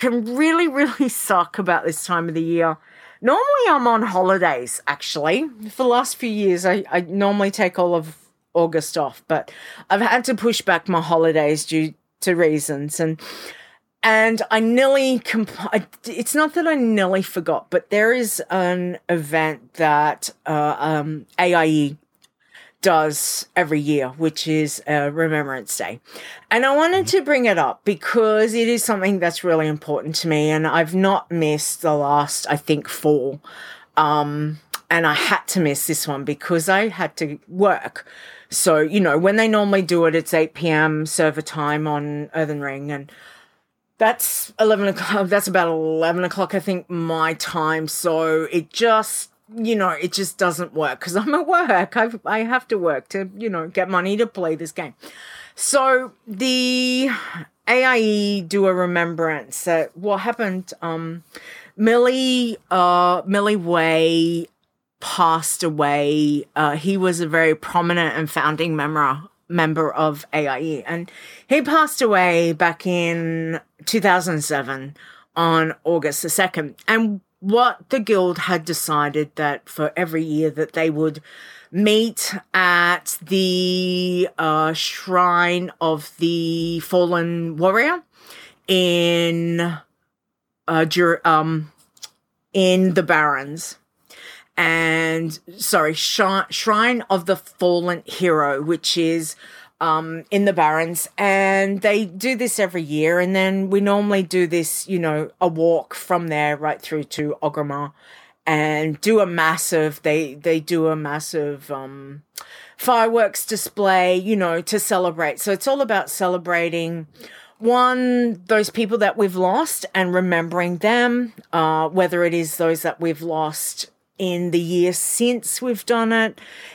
can really, really suck about this time of the year. Normally I'm on holidays, actually. For the last few years, I, I normally take all of August off, but I've had to push back my holidays due to reasons. And and I nearly, comp- I, it's not that I nearly forgot, but there is an event that uh, um, A I E does every year, which is uh, Remembrance Day. And I wanted to bring it up because it is something that's really important to me, and I've not missed the last, I think, four. Um, and I had to miss this one because I had to work. So, you know, when they normally do it, it's eight p.m. server time on Earthen Ring, and that's eleven o'clock. That's about eleven o'clock, I think, my time. So it just, you know, it just doesn't work because I'm at work. I've, I have to work to, you know, get money to play this game. So the A I E do a remembrance that what happened, um, Millie, uh, Millie Way passed away. Uh, he was a very prominent and founding member, member of A I E, and he passed away back in two thousand seven on August the second. And what the guild had decided that for every year that they would meet at the uh, shrine of the fallen warrior in uh, dur- um in the Barrens. And sorry, sh- Shrine of the Fallen Hero, which is um, in the Barrens. And they do this every year. And then we normally do this, you know, a walk from there right through to Orgrimmar and do a massive, they, they do a massive um, fireworks display, you know, to celebrate. So it's all about celebrating, one, those people that we've lost and remembering them, uh, whether it is those that we've lost in the year since we've done it.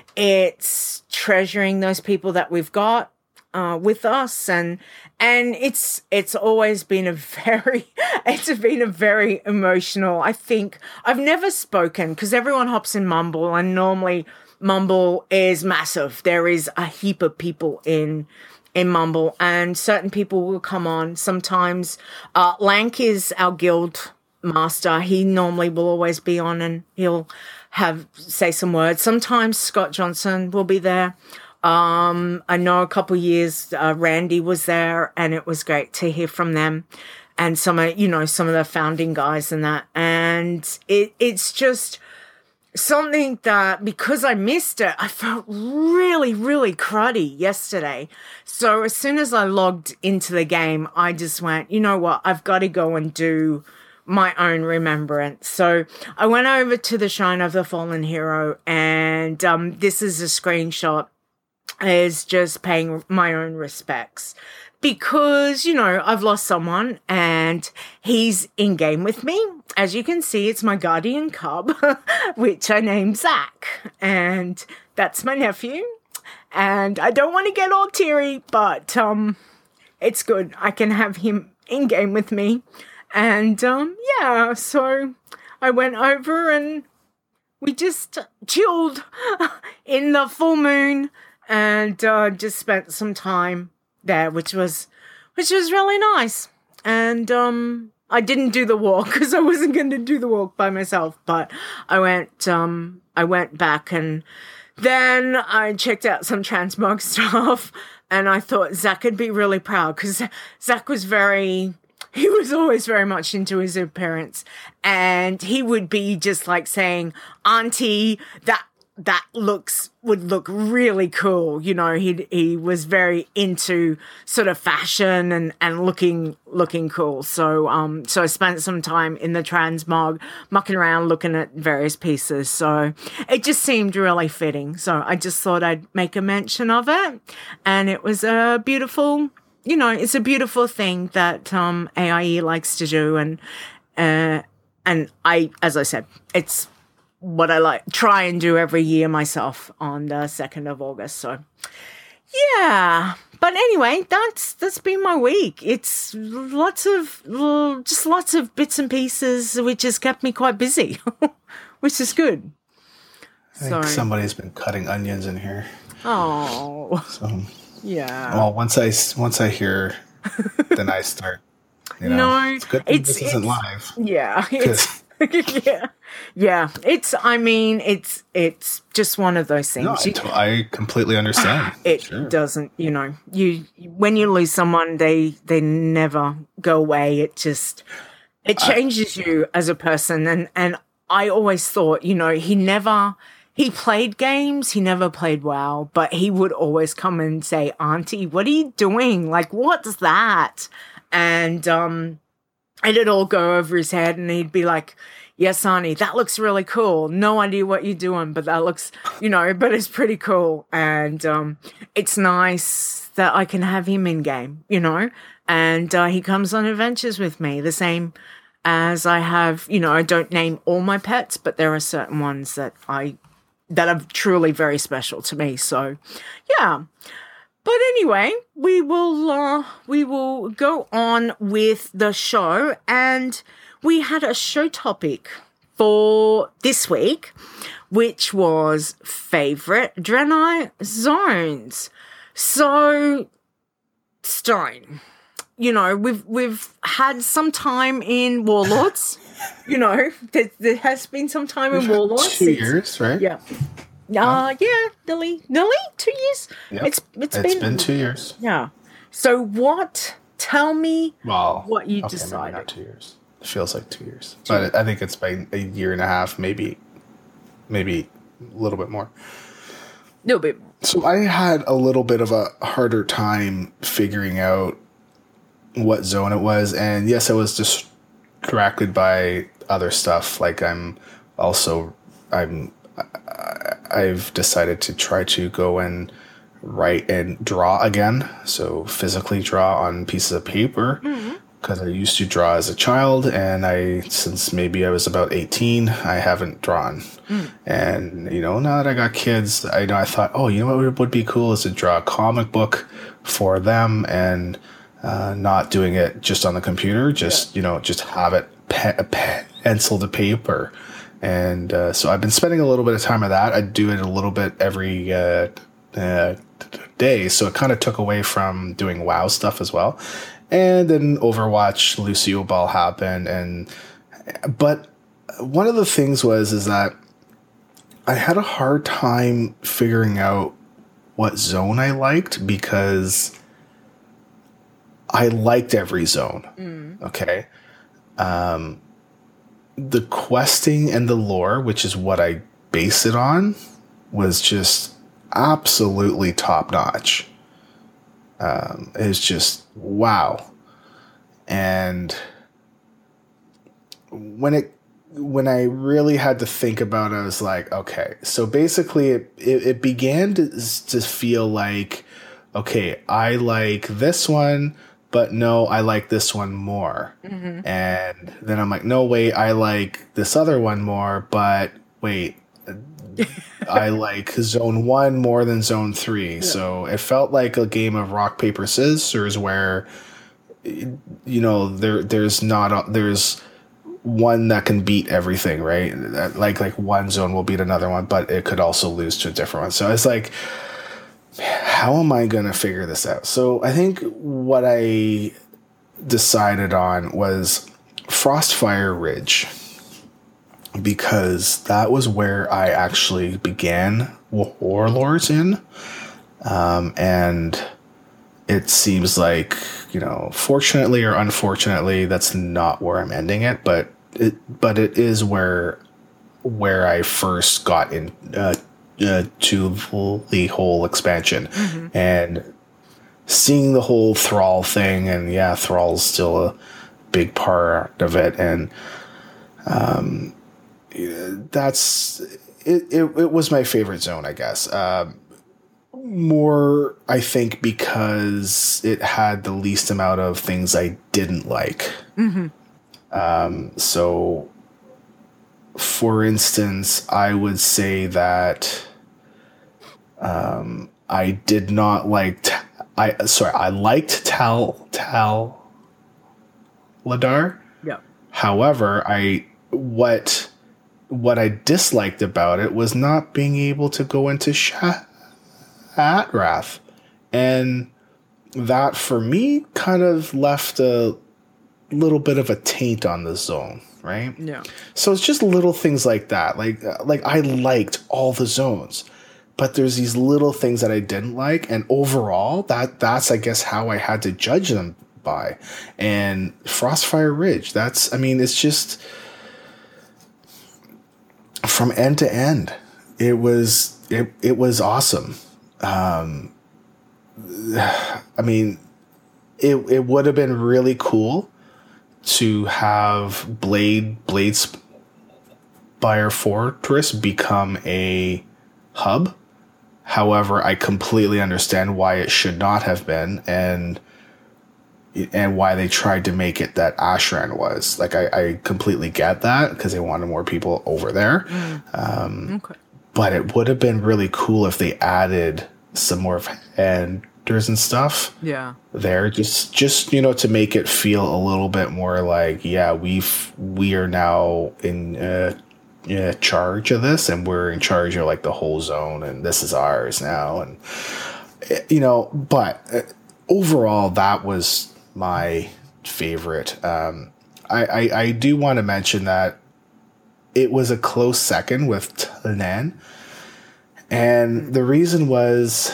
It's treasuring those people that we've got uh, with us, and and it's it's always been a very it's been a very emotional. I think I've never spoken because everyone hops in Mumble, and normally Mumble is massive. There is a heap of people in in Mumble, and certain people will come on sometimes. Uh, Lank is our guild master. He normally will always be on, and he'll have say some words. Sometimes Scott Johnson will be there. Um, I know a couple of years uh, Randy was there, and it was great to hear from them, and some of you know some of the founding guys and that. And it it's just something that, because I missed it, I felt really, really cruddy yesterday. So as soon as I logged into the game, I just went, you know what, I've got to go and do my own remembrance. So I went over to the Shrine of the Fallen Hero, and um, this is a screenshot, is just paying my own respects. Because, you know, I've lost someone and he's in game with me. As you can see, it's my guardian cub, which I named Zach. And that's my nephew. And I don't want to get all teary, but um, it's good. I can have him in game with me. And um, yeah, so I went over and we just chilled in the full moon and uh, just spent some time there, which was which was really nice. And um, I didn't do the walk because I wasn't going to do the walk by myself, but I went um, I went back, and then I checked out some transmog stuff, and I thought Zach would be really proud because Zach was very... He was always very much into his appearance, and he would be just like saying, Auntie, that that looks would look really cool. You know, he he was very into sort of fashion and, and looking looking cool. So um so I spent some time in the transmog mucking around looking at various pieces. So it just seemed really fitting. So I just thought I'd make a mention of it, and it was a beautiful. You know, it's a beautiful thing that um, A I E likes to do, and uh, and I, as I said, it's what I like try and do every year myself on the second of August. So, yeah. But anyway, that's that's been my week. It's lots of just lots of bits and pieces, which has kept me quite busy, which is good. I think so, somebody's been cutting onions in here. Oh. So. Yeah. Well, once I once I hear, then I start You know, No, it's a good thing it's this isn't it's live. yeah, it's yeah, yeah. It's I mean, it's it's just one of those No, things. I, You, to- I completely understand. it Sure. doesn't, you know, you when you lose someone, they they never go away. It just it changes you as a person, and and I always thought, you know, he never. He played games, he never played WoW, but he would always come and say, Auntie, what are you doing? Like, what's that? And um, it'd all go over his head, and he'd be like, yes, Auntie, that looks really cool. No idea what you're doing, but that looks, you know, but it's pretty cool. And um, it's nice that I can have him in game, you know, and uh, he comes on adventures with me, the same as I have, you know, I don't name all my pets, but there are certain ones that I that are truly very special to me. So, yeah. But anyway, we will uh, we will go on with the show, and we had a show topic for this week, which was favorite Draenei zones. So, Stone, you know, we've we've had some time in Warlords. You know, there, there has been some time in Warlords. Two years, right? Yeah. Uh, yeah, nearly, nearly two years. Yep. It's it's, It's been, been two years. Yeah. So what? Tell me Well, what you okay, decided. Maybe not two years. It feels like two years, but it, I think it's been a year and a half, maybe, maybe a little bit more. A little bit. So I had a little bit of a harder time figuring out what zone it was, and yes, I was distracted by other stuff. Like I'm also I'm I've decided to try to go and write and draw again. So physically draw on pieces of paper, because I used to draw as a child, and I since maybe I was about eighteen, I haven't drawn. And you know, now that I got kids, I know I thought, oh, you know what would, would be cool is to draw a comic book for them, and uh, not doing it just on the computer, just you know, just have it pe- pe- pencil to paper. And uh, so I've been spending a little bit of time on that. I do it a little bit every uh, uh, day, so it kind of took away from doing WoW stuff as well. And then Overwatch, Lucio Ball happened, and but one of the things was is that I had a hard time figuring out what zone I liked, because I liked every zone. Mm. Okay. Um, the questing and the lore, which is what I base it on, was just absolutely top notch. Um, it's just wow. And when it when I really had to think about it, I was like, okay, so basically it, it, it began to, to feel like, okay, I like this one, but no, I like this one more. Mm-hmm. And then I'm like, no, wait, I like this other one more, but wait, I like zone one more than zone three. Yeah. So it felt like a game of rock, paper, scissors where, you know, there there's not, a, there's one that can beat everything, right? Like, like one zone will beat another one, but it could also lose to a different one. So it's like, how am I going to figure this out? So I think what I decided on was Frostfire Ridge, because that was where I actually began Warlords in. Um, and it seems like, you know, fortunately or unfortunately, that's not where I'm ending it, but it, but it is where, where I first got in, uh, Uh, to the whole expansion. Mm-hmm. And seeing the whole Thrall thing, and yeah, Thrall's still a big part of it, and um, that's it, it. It was my favorite zone, I guess. Um, more, I think, because it had the least amount of things I didn't like. Mm-hmm. Um, so. For instance, I would say that um, I did not like. T- I sorry, I liked Tal Tal Ladar. Yeah. However, I what what I disliked about it was not being able to go into Shattrath, and that for me kind of left a little bit of a taint on the zone, right? Yeah. So it's just little things like that. Like like I liked all the zones, but there's these little things that I didn't like, and overall, that that's I guess how I had to judge them by. And Frostfire Ridge, that's I mean, it's just from end to end, it was it it was awesome. Um, I mean, it it would have been really cool to have Blade Blade Spire Fortress become a hub. However, I completely understand why it should not have been, and and why they tried to make it that Ashran was. Like, I, I completely get that, because they wanted more people over there. Mm. Um, okay. But it would have been really cool if they added some more vendors and stuff. Yeah. There, just just you know, to make it feel a little bit more like, yeah, we've we are now in uh, uh, charge of this, and we're in charge of like the whole zone, and this is ours now, and you know. But uh, overall, that was my favorite. Um, I, I I do want to mention that it was a close second with Tanan, and the reason was,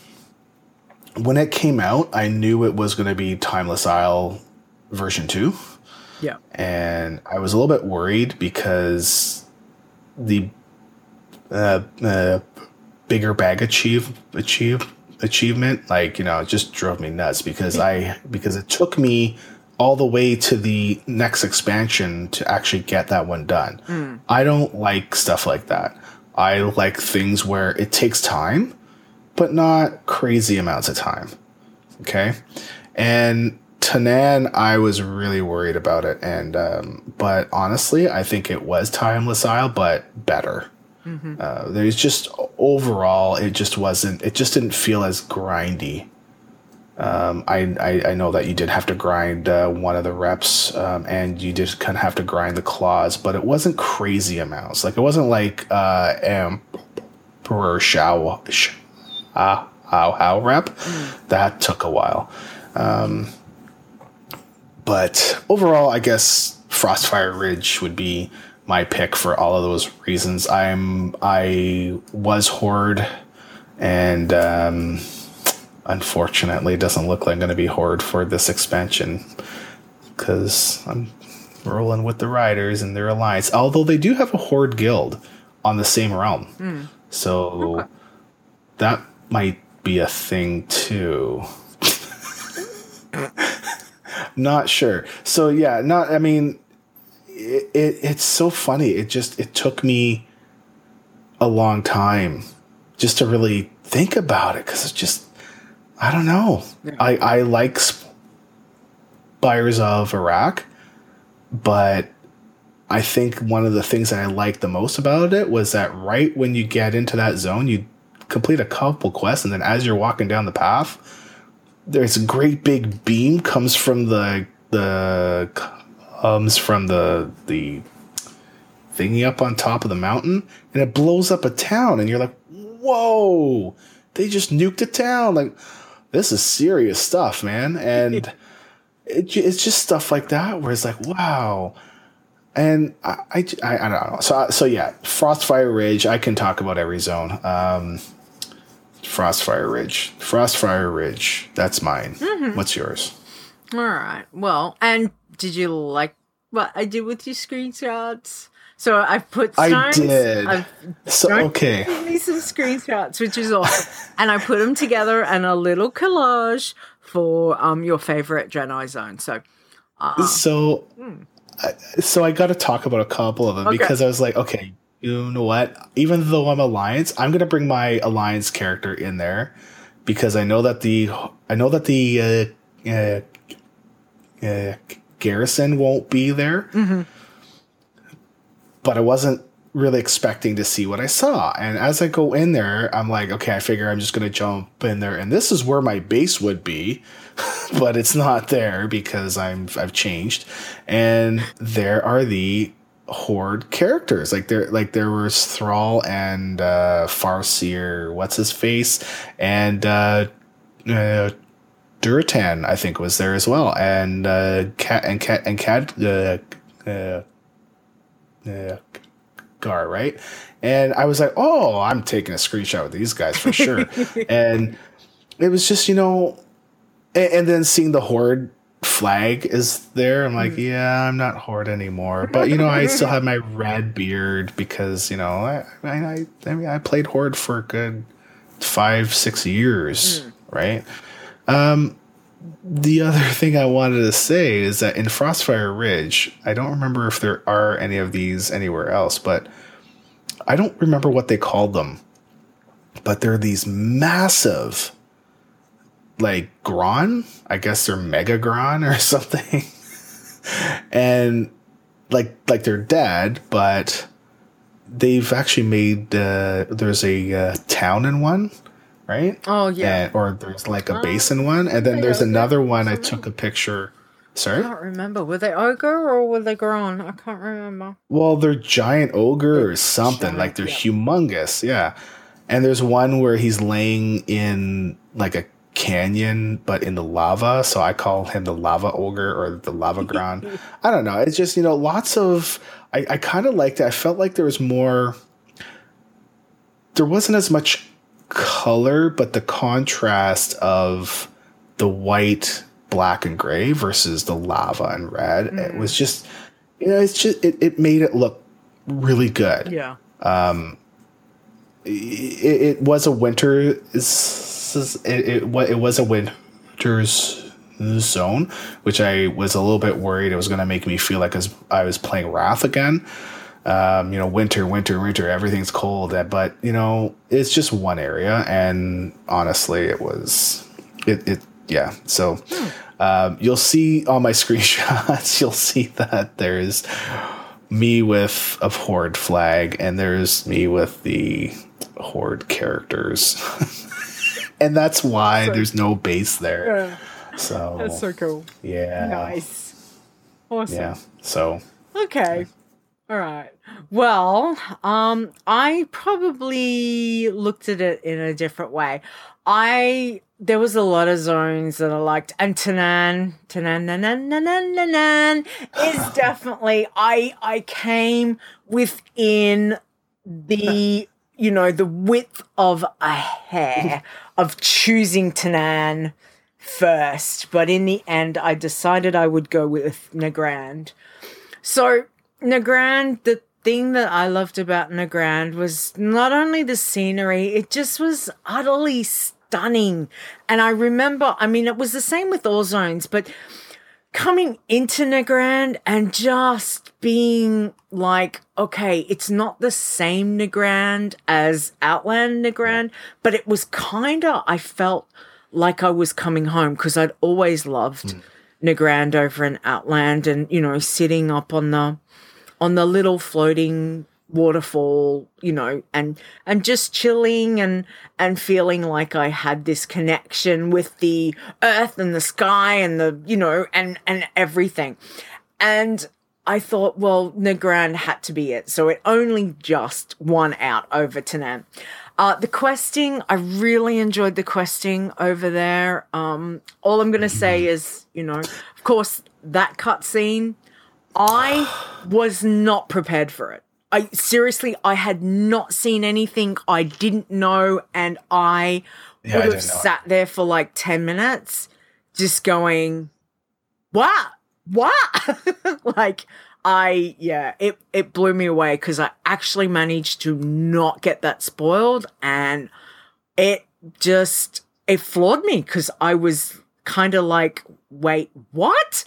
when it came out, I knew it was going to be Timeless Isle version two. Yeah. And I was a little bit worried because the uh, uh, bigger bag achieve, achieve, achievement, like, you know, it just drove me nuts because I because it took me all the way to the next expansion to actually get that one done. Mm. I don't like stuff like that. I like things where it takes time, but not crazy amounts of time. Okay. And Tanan, I was really worried about it. And, um, but honestly, I think it was Timeless Isle, but better. Mm-hmm. Uh, there's just overall, it just wasn't, it just didn't feel as grindy. Um, I, I, I know that you did have to grind, uh, one of the reps, um, and you did kind of have to grind the claws, but it wasn't crazy amounts. Like, it wasn't like, uh, Emperor Shao, Ah, how, how rep. Mm. That took a while. Um, but overall, I guess Frostfire Ridge would be my pick for all of those reasons. I'm, I was Horde, and, um, unfortunately, it doesn't look like I'm going to be Horde for this expansion, because I'm rolling with the Riders and their alliance, although they do have a Horde guild on the same realm. Mm. So okay. That might be a thing too. Not sure. So yeah, not. I mean, it, it it's so funny. It just it took me a long time just to really think about it, because it's just, I don't know. Yeah. I I like Spires of Iraq, but I think one of the things that I liked the most about it was that right when you get into that zone, you complete a couple quests, and then as you're walking down the path, there's a great big beam comes from the the comes from the the thingy up on top of the mountain, and it blows up a town, and you're like, whoa, they just nuked a town. Like, this is serious stuff, man. And it, it's just stuff like that where it's like, wow. And I, I, I, I don't know. So, so yeah, Frostfire Ridge, I can talk about every zone. Um, Frostfire Ridge. Frostfire Ridge. That's mine. Mm-hmm. What's yours? All right. Well, and did you like what I did with your screenshots? So I've put stones. I did. I've so, okay. Give me some screenshots, which is awesome. And I put them together in a little collage for um your favorite Jedi zone. So, uh, so, hmm. I, so I got to talk about a couple of them, okay, because I was like, okay, you know what? Even though I'm Alliance, I'm gonna bring my Alliance character in there, because I know that the I know that the uh, uh, uh, garrison won't be there, mm-hmm. but I wasn't really expecting to see what I saw. And as I go in there, I'm like, okay, I figure I'm just gonna jump in there, and this is where my base would be, but it's not there because I'm I've changed, and there are the Horde characters. Like there, like there was Thrall and uh, Farseer, what's his face, and uh, uh, Duratan, I think, was there as well, and uh, cat and cat and cat uh, uh, uh, Gar, right? And I was like, oh, I'm taking a screenshot with these guys for sure. And it was just, you know, and, and then seeing the Horde flag is there. I'm like, mm. yeah, I'm not Horde anymore. But, you know, I still have my red beard because, you know, I I, I mean, I played Horde for a good five, six years, mm. right? Um, the other thing I wanted to say is that in Frostfire Ridge, I don't remember if there are any of these anywhere else, but I don't remember what they called them, but they're these massive, like, Gron. I guess they're Mega Gron or something. And, like, like they're dead, but they've actually made, uh, there's a uh, town in one, right? Oh, yeah. And, or there's, like, a base in one. And then there's another one I took a picture. Sorry? I can't remember. Were they ogre or were they Gron? I can't remember. Well, they're giant ogre or something. Giant, like they're yeah. humongous. Yeah. And there's one where he's laying in like a canyon, but in the lava. So I call him the lava ogre or the lava Gron. I don't know. It's just, you know, lots of, I, I kind of liked it. I felt like there was more, there wasn't as much color, but the contrast of the white, black and gray versus the lava and red. Mm. It was just, you know, it's just, it, it made it look really good. Yeah. Um, it, it was a winter, it, it, it was a winter's zone, which I was a little bit worried it was going to make me feel like as I was playing Wrath again. Um, you know, winter, winter, winter, everything's cold, but you know, it's just one area. And honestly, it was, it, it, yeah. So um, you'll see on my screenshots, you'll see that there's me with a Horde flag and there's me with the Horde characters. And that's why so, there's no base there. Yeah. So that's so cool. Yeah. Nice. Awesome. Yeah. So. Okay. All right. Well, um, I probably looked at it in a different way. I there was a lot of zones that I liked, and Tanaan, Tanaan, Nanan, Nanan, Nanan is definitely. I I came within the you know the width of a hair of choosing Tanaan first, but in the end, I decided I would go with Nagrand. So Nagrand, the thing that I loved about Nagrand was not only the scenery, it just was utterly stunning. And I remember, I mean, it was the same with all zones, but coming into Nagrand and just being like, okay, it's not the same Nagrand as Outland Nagrand, but it was kind of, I felt like I was coming home because I'd always loved mm. Nagrand over in Outland and, you know, sitting up on the on the little floating waterfall, you know, and and just chilling and and feeling like I had this connection with the earth and the sky and the, you know, and and everything. And I thought, well, Nagrand had to be it. So it only just won out over Tanaan. Uh, the questing, I really enjoyed the questing over there. Um, all I'm going to say is, you know, of course, that cutscene, I was not prepared for it. I seriously, I had not seen anything I didn't know, and I yeah, would I have sat there for like ten minutes just going, what? What? Like, I, yeah, it, it blew me away because I actually managed to not get that spoiled, and it just, it floored me because I was kind of like, wait, what?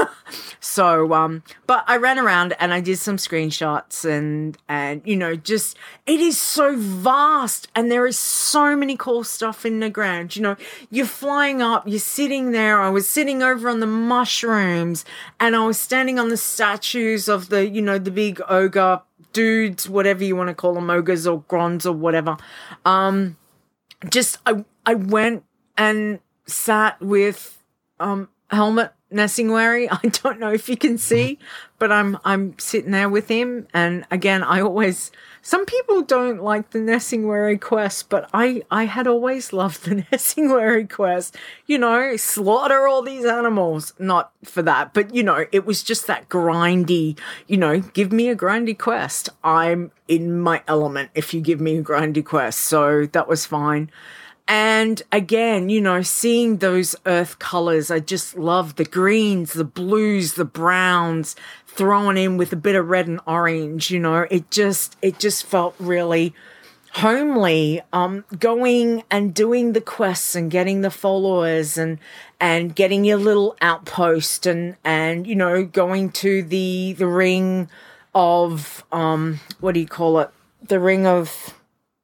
So, um, but I ran around and I did some screenshots and, and, you know, just, it is so vast and there is so many cool stuff in Nagrand. You know, you're flying up, you're sitting there. I was sitting over on the mushrooms and I was standing on the statues of the, you know, the big ogre dudes, whatever you want to call them, ogres or grons or whatever. Um, just, I, I went and sat with, um, Helmut Nesingwary. I don't know if you can see, but I'm I'm sitting there with him. And again, I always, some people don't like the Nesingwary quest, but I, I had always loved the Nesingwary quest. You know, slaughter all these animals. Not for that, but, you know, it was just that grindy, you know, give me a grindy quest. I'm in my element if you give me a grindy quest. So that was fine. And again, you know, seeing those earth colors, I just love the greens, the blues, the browns thrown in with a bit of red and orange, you know, it just, it just felt really homely. Um, going and doing the quests and getting the followers and, and getting your little outpost and, and, you know, going to the, the ring of, um, what do you call it? The ring of,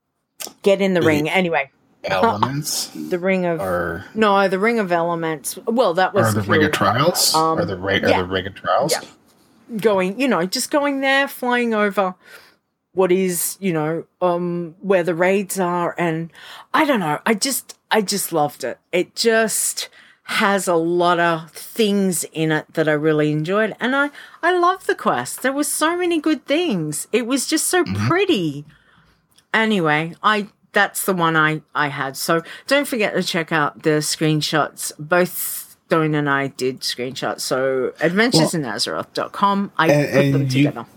get in the ring. Anyway. Elements, the ring of or no, the ring of elements. Well, that was or the ring of trials, um, or the ring, yeah. or the ring of trials. Yeah. Going, you know, just going there, flying over what is, you know, um, where the raids are, and I don't know. I just, I just loved it. It just has a lot of things in it that I really enjoyed, and I, I love the quest. There was so many good things. It was just so mm-hmm. pretty. Anyway, I. That's the one I, I had. So don't forget to check out the screenshots. Both Stone and I did screenshots. So adventures in Azeroth dot com. I and, put and them you, together.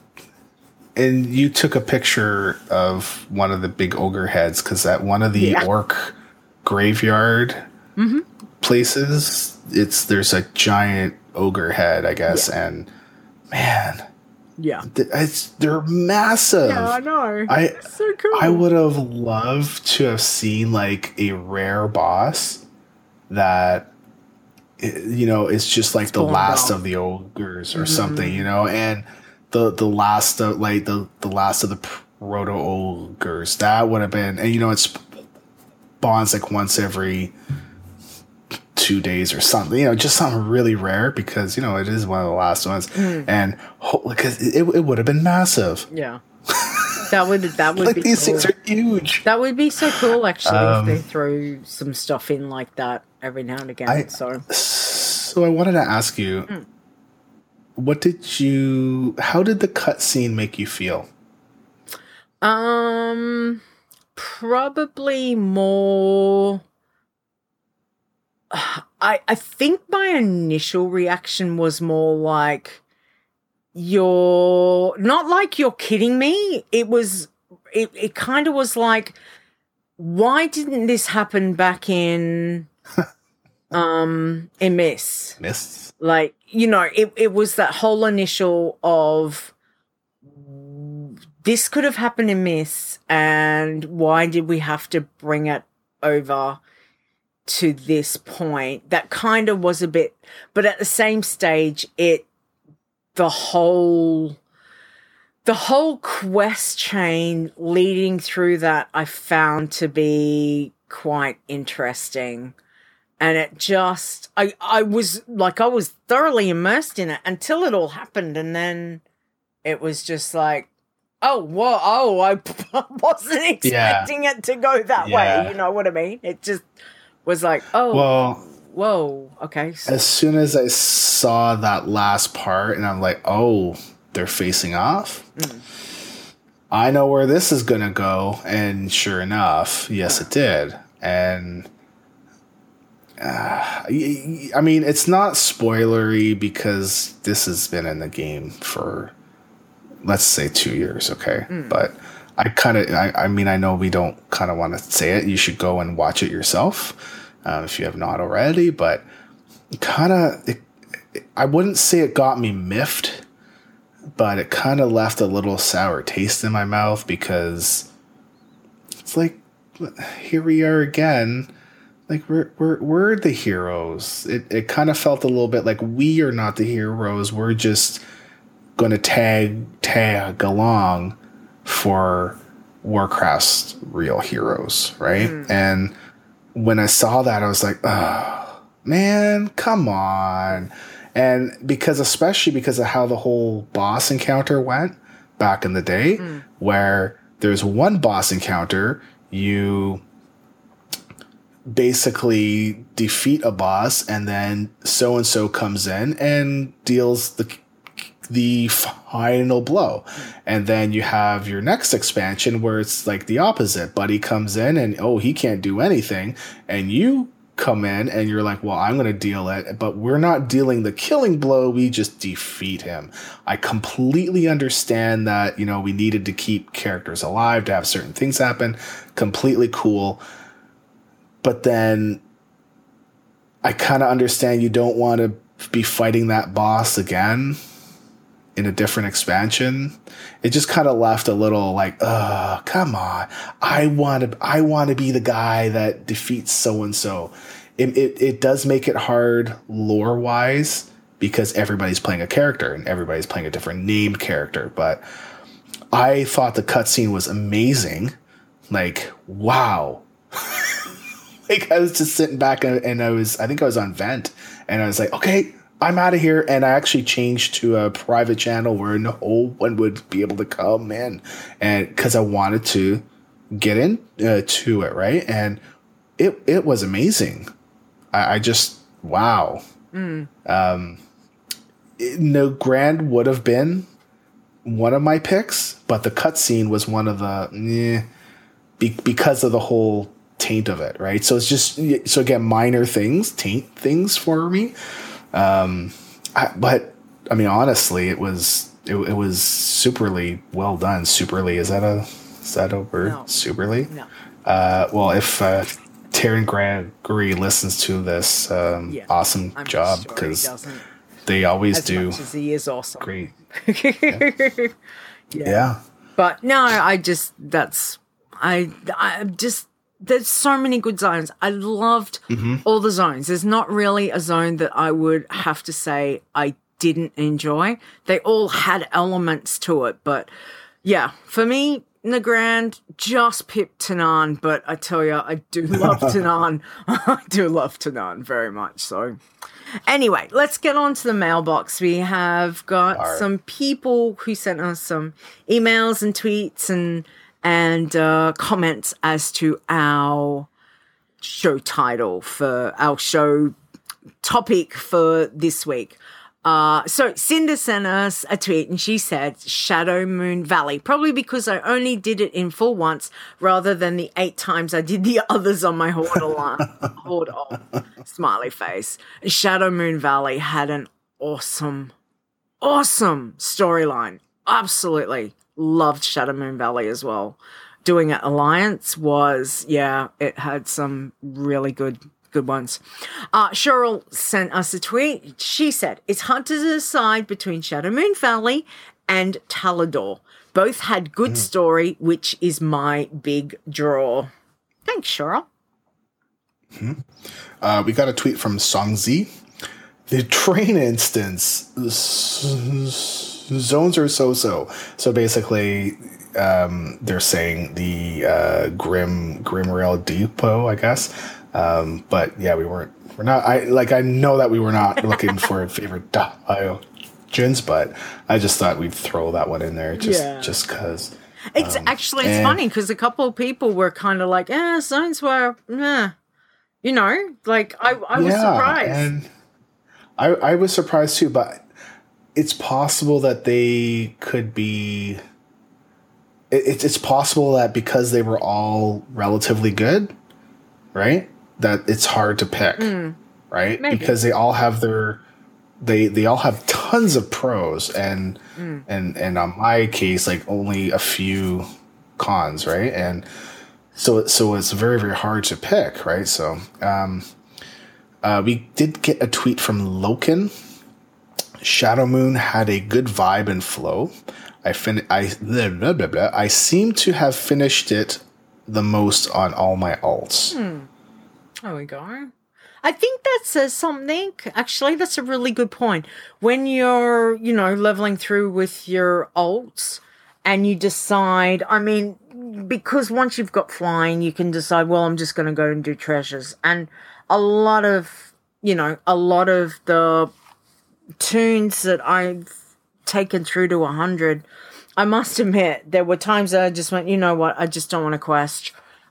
And you took a picture of one of the big ogre heads because at one of the yeah. orc graveyard mm-hmm. places, it's there's a giant ogre head, I guess. Yeah. And man... Yeah, it's, they're massive. Yeah, I know. I it's so cool. I would have loved to have seen like a rare boss that, you know, is just like it's the last off. of the ogres or mm-hmm. something, you know, and the the last of like the the last of the proto ogres. That would have been, and you know, it's spawns like once every two days or something, you know, just something really rare because, you know, it is one of the last ones. Mm. And because it, it would have been massive. Yeah. That would, that would like be these cool. things are huge. That would be so cool, actually, um, if they throw some stuff in like that every now and again. I, so, so I wanted to ask you, mm. what did you, how did the cutscene make you feel? Um, probably more... I, I think my initial reaction was more like, you're not like you're kidding me. It was, it, it kind of was like, why didn't this happen back in, um, in Miss? Miss? Like, you know, it, it was that whole initial of, this could have happened in Miss, and why did we have to bring it over to this point? That kind of was a bit, but at the same stage, it, the whole, the whole quest chain leading through that I found to be quite interesting. And it just, I, I was like, I was thoroughly immersed in it until it all happened. And then it was just like, oh, whoa, oh, I wasn't expecting yeah. it to go that yeah. way. You know what I mean? It just was like, oh, well, whoa, okay. So. As soon as I saw that last part and I'm like, oh, they're facing off. Mm. I know where this is going to go. And sure enough, yes, it did. And uh, I mean, it's not spoilery because this has been in the game for, let's say, two years. Okay. Mm. But I kind of, I, I mean, I know we don't kind of want to say it. You should go and watch it yourself um, if you have not already. But kind of, I wouldn't say it got me miffed, but it kind of left a little sour taste in my mouth because it's like, here we are again. Like we're we're we're the heroes. It it kind of felt a little bit like we are not the heroes. We're just going to tag tag along for Warcraft's real heroes, right? Mm. And when I saw that, I was like, oh, man, come on. And because, especially because of how the whole boss encounter went back in the day, mm. where there's one boss encounter, you basically defeat a boss, and then so and so comes in and deals the the final blow. And then you have your next expansion where it's like the opposite. Buddy comes in and, oh, he can't do anything. And you come in and you're like, well, I'm going to deal it. But we're not dealing the killing blow. We just defeat him. I completely understand that, you know, we needed to keep characters alive to have certain things happen. Completely cool. But then I kind of understand you don't want to be fighting that boss again in a different expansion. It just kind of left a little like, oh, come on. I want to, I want to be the guy that defeats so-and-so. It, it, it does make it hard lore wise because everybody's playing a character and everybody's playing a different named character. But I thought the cutscene was amazing. Like, wow. Like I was just sitting back and, and I was, I think I was on Vent and I was like, okay, I'm out of here. And I actually changed to a private channel where no one would be able to come in, and because I wanted to get in uh, to it. Right. And it, it was amazing. I, I just, wow. Mm. Um, it, no Grand would have been one of my picks, but the cutscene was one of the, eh, be, because of the whole taint of it. Right. So it's just, so again, minor things, taint things for me. Um, I, but I mean, honestly, it was, it, it was superly well done. Superly. Is that a, is that a word? No. Superly? No. Uh, well, if, uh, Taryn Gregory listens to this, um, yeah, awesome I'm job, because sure they always as do. Much as he is awesome. Great. Yeah. yeah. yeah. But no, I just, that's, I, I just, there's so many good zones. I loved mm-hmm. all the zones. There's not really a zone that I would have to say I didn't enjoy. They all had elements to it. But yeah, for me, Nagrand just pipped Tanaan. But I tell you, I do love Tanaan. I do love Tanaan very much. So anyway, let's get on to the mailbox. We have got right. some people who sent us some emails and tweets and and uh, comments as to our show title for our show topic for this week. Uh, so Cinda sent us a tweet and she said Shadow Moon Valley, probably because I only did it in full once rather than the eight times I did the others on my Horde alarm. Horde on smiley face. Shadow Moon Valley had an awesome, awesome storyline. Absolutely. Loved Shadow Moon Valley as well. Doing it Alliance was, yeah, it had some really good good ones. Uh, Cheryl sent us a tweet. She said, it's hard to decide between Shadow Moon Valley and Talador. Both had good mm. story, which is my big draw. Thanks, Cheryl. Mm-hmm. Uh, we got a tweet from Songzi. The train instance... zones are so-so. So basically, um, they're saying the uh, Grim Grim Rail Depot, I guess. Um, but yeah, we weren't. We're not. I like. I know that we were not looking for favorite diogens, but I just thought we'd throw that one in there just yeah. just because. It's um, actually it's funny because a couple of people were kind of like, "Eh, zones were, eh. you know." Like I, I was yeah, surprised. And I, I was surprised too, but. It's possible that they could be. It's it's possible that because they were all relatively good, right? That it's hard to pick, mm, right? Maybe. Because they all have their, they they all have tons of pros, and mm. and and on my case, like only a few cons, right? And so so it's very very hard to pick, right? So um, uh, we did get a tweet from Loken. Shadow Moon had a good vibe and flow. I fin- I blah, blah, blah, blah. I seem to have finished it the most on all my alts. Hmm. There we go. I think that says something. Actually, that's a really good point. When you're, you know, leveling through with your alts and you decide, I mean, because once you've got flying, you can decide, well, I'm just going to go and do treasures. And a lot of, you know, a lot of the tunes that I've taken through to one hundred, I must admit, there were times that I just went, you know what, I just don't want to quest.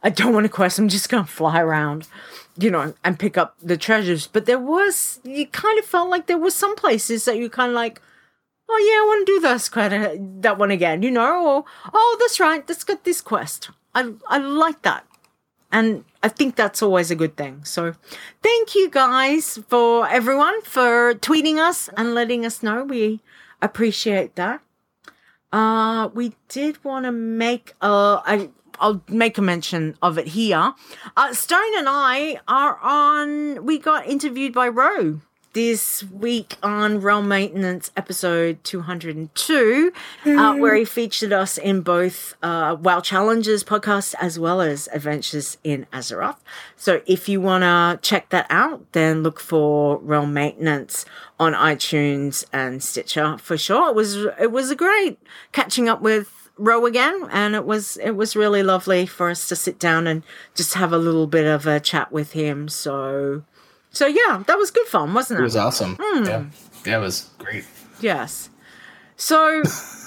I don't want to quest. I'm just going to fly around, you know, and pick up the treasures. But there was, you kind of felt like there was some places that you kind of like, oh yeah, I want to do this quest, that one again, you know, or, oh, that's right, let's get this quest. I, I like that. And I think that's always a good thing. So thank you guys for everyone for tweeting us and letting us know. We appreciate that. Uh, we did want to make a, I, I'll make a mention of it here. Uh, Stone and I are on, we got interviewed by Ro this week on Realm Maintenance episode two hundred two, mm. uh, where he featured us in both uh, WoW Challenges podcast as well as Adventures in Azeroth. So if you want to check that out, then look for Realm Maintenance on iTunes and Stitcher for sure. It was it was a great catching up with Ro again, and it was it was really lovely for us to sit down and just have a little bit of a chat with him. So. So, yeah, that was good fun, wasn't it? It was awesome. Mm. Yeah. Yeah, it was great. Yes. So...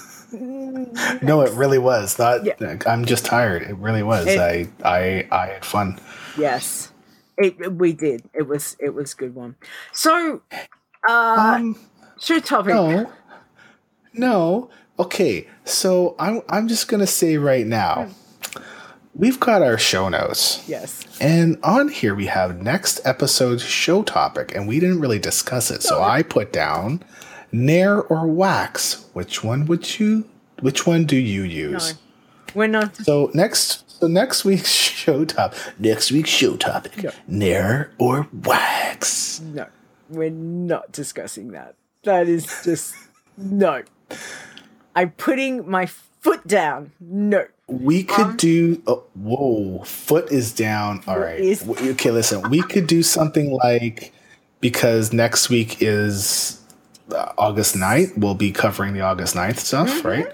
no, it really was. Not. Yeah. I'm just tired. It really was. It, I, I I had fun. Yes. It, we did. It was it was a good one. So, uh, um, show topic. No. No. Okay, so I'm, I'm just going to say right now... Mm. We've got our show notes. Yes. And on here we have next episode's show topic, and we didn't really discuss it. So I put down Nair or Wax. Which one would you which one do you use? No. We're not So next so next week's show topic next week's show topic. No. Nair or Wax. No. We're not discussing that. That is just no. I'm putting my foot down. No. We could um, do. Oh, whoa, foot is down. All right. Is, okay, listen. We could do something like, because next week is uh, August ninth. We'll be covering the August ninth stuff, mm-hmm. right?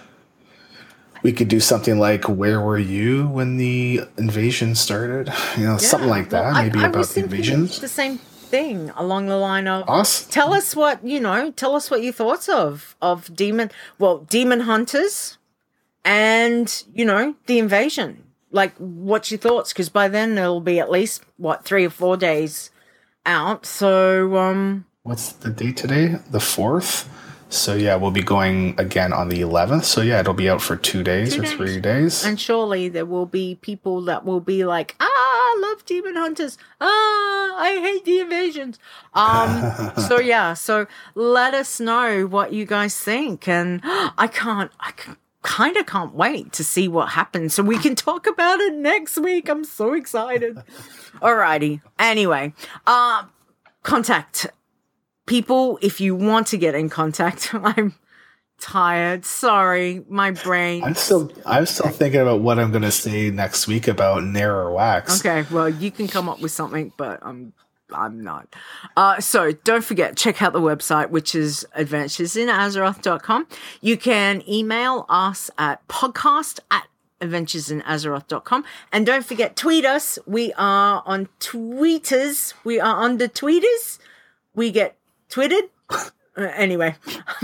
We could do something like, where were you when the invasion started? You know, yeah, something like that. Well, maybe I, I about the invasions. The same thing along the line of us. Tell us what you know. Tell us what you thought of of demon. Well, demon hunters. And, you know, the invasion. Like, what's your thoughts? Because by then it'll be at least, what, three or four days out. So, um... what's the date today? The fourth? So, yeah, we'll be going again on the eleventh. So, yeah, it'll be out for two days two or days. three days. And surely there will be people that will be like, ah, I love Demon Hunters. Ah, I hate the invasions. Um, so, yeah, so let us know what you guys think. And I can't, I can't. kind of can't wait to see what happens so we can talk about it next week. I'm so excited. Alrighty. Anyway, uh, contact people if you want to get in contact. I'm tired. Sorry, my brain. I'm still I'm still thinking about what I'm going to say next week about Nair or Wax. Okay, well, you can come up with something, but I'm I'm not. Uh, so don't forget, check out the website, which is adventures in azeroth dot com. You can email us at podcast at adventures in azeroth dot com. And don't forget, tweet us. We are on tweeters. We are on the tweeters. We get tweeted. Uh, anyway,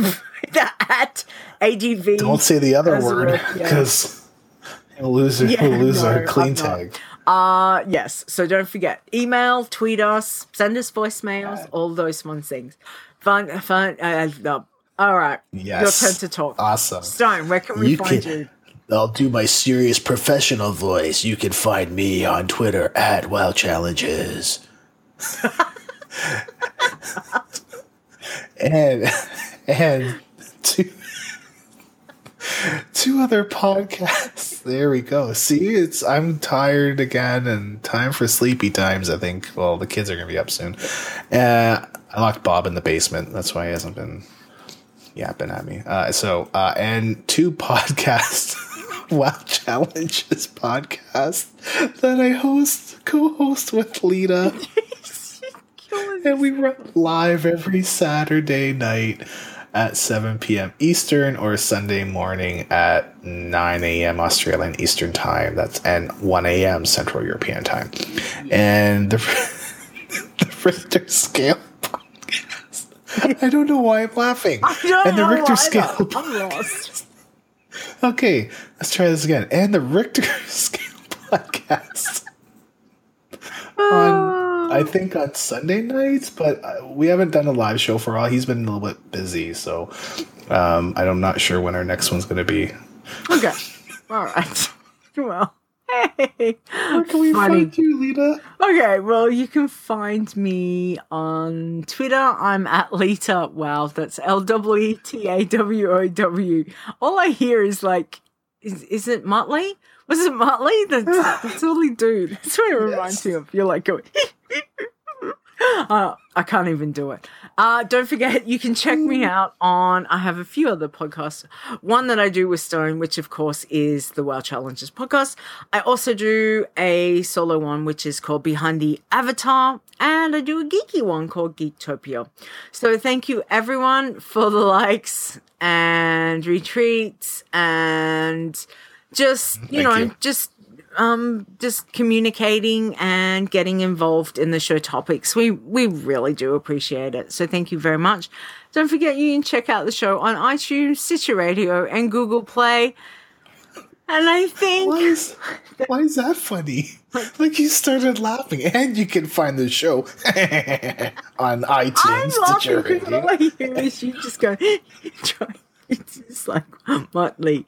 at A D V. Don't say the other word, because yeah. we'll lose, yeah, we'll lose no, our clean tag. Uh, yes. So don't forget, email, tweet us, send us voicemails, all those fun things. Fun, fun. Uh, no. All right. Yes. Your turn to talk. Awesome. Stone, where can we you find can, you? I'll do my serious professional voice. You can find me on Twitter at WoW Challenges. and, and two, two other podcasts. There we go. See, it's I'm tired again, and time for sleepy times, I think. Well, the kids are going to be up soon. Uh, I locked Bob in the basement. That's why he hasn't been yapping at me. Uh, so, uh, and two podcasts, WoW Challenges podcast that I host, co-host with Lita. And we run live every Saturday night at seven p.m. Eastern or Sunday morning at nine a.m. Australian Eastern Time. That's and one a.m. Central European Time. And the, the Richter Scale podcast. I don't know why I'm laughing. I don't and the know Richter either. Scale I'm podcast. lost. Okay, let's try this again. And the Richter Scale podcast I think on Sunday nights, but we haven't done a live show for a while. He's been a little bit busy, so um, I'm not sure when our next one's going to be. Okay. All right. Well, hey. Where can we Funny. find you, Lita? Okay, well, you can find me on Twitter. I'm at Lita. Wow, that's L W E T A W O W. All I hear is like, is, is it Muttley? Was it Muttley? That's, that's all he do. That's what it reminds yes. me of. You're like going... Uh, I can't even do it. Uh, don't forget, you can check me out on, I have a few other podcasts. One that I do with Stone, which of course is the WoW Challenges podcast. I also do a solo one, which is called Behind the Avatar. And I do a geeky one called Geektopia. So thank you everyone for the likes and retweets and just, you thank know, you. just... Um, just communicating and getting involved in the show topics. We we really do appreciate it. So thank you very much. Don't forget you can check out the show on iTunes, Stitcher Radio, and Google Play. And I think... Why is, why is that funny? Like you started laughing, and you can find the show on iTunes, I'm Stitcher laughing Radio. All I hear is you just go... try. It's just like Muttley.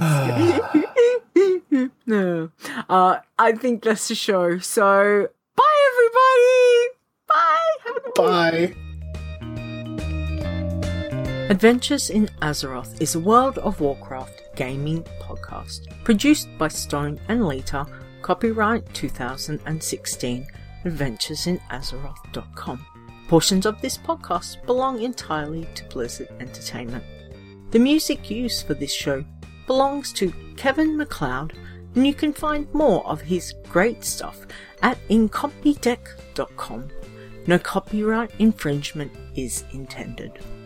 No. Uh, I think that's the show. So, bye, everybody. Bye. Bye. Adventures in Azeroth is a World of Warcraft gaming podcast produced by Stone and Lita. Copyright two thousand sixteen. adventures in azeroth dot com. Portions of this podcast belong entirely to Blizzard Entertainment. The music used for this show belongs to Kevin MacLeod, and you can find more of his great stuff at incompetech dot com. No copyright infringement is intended.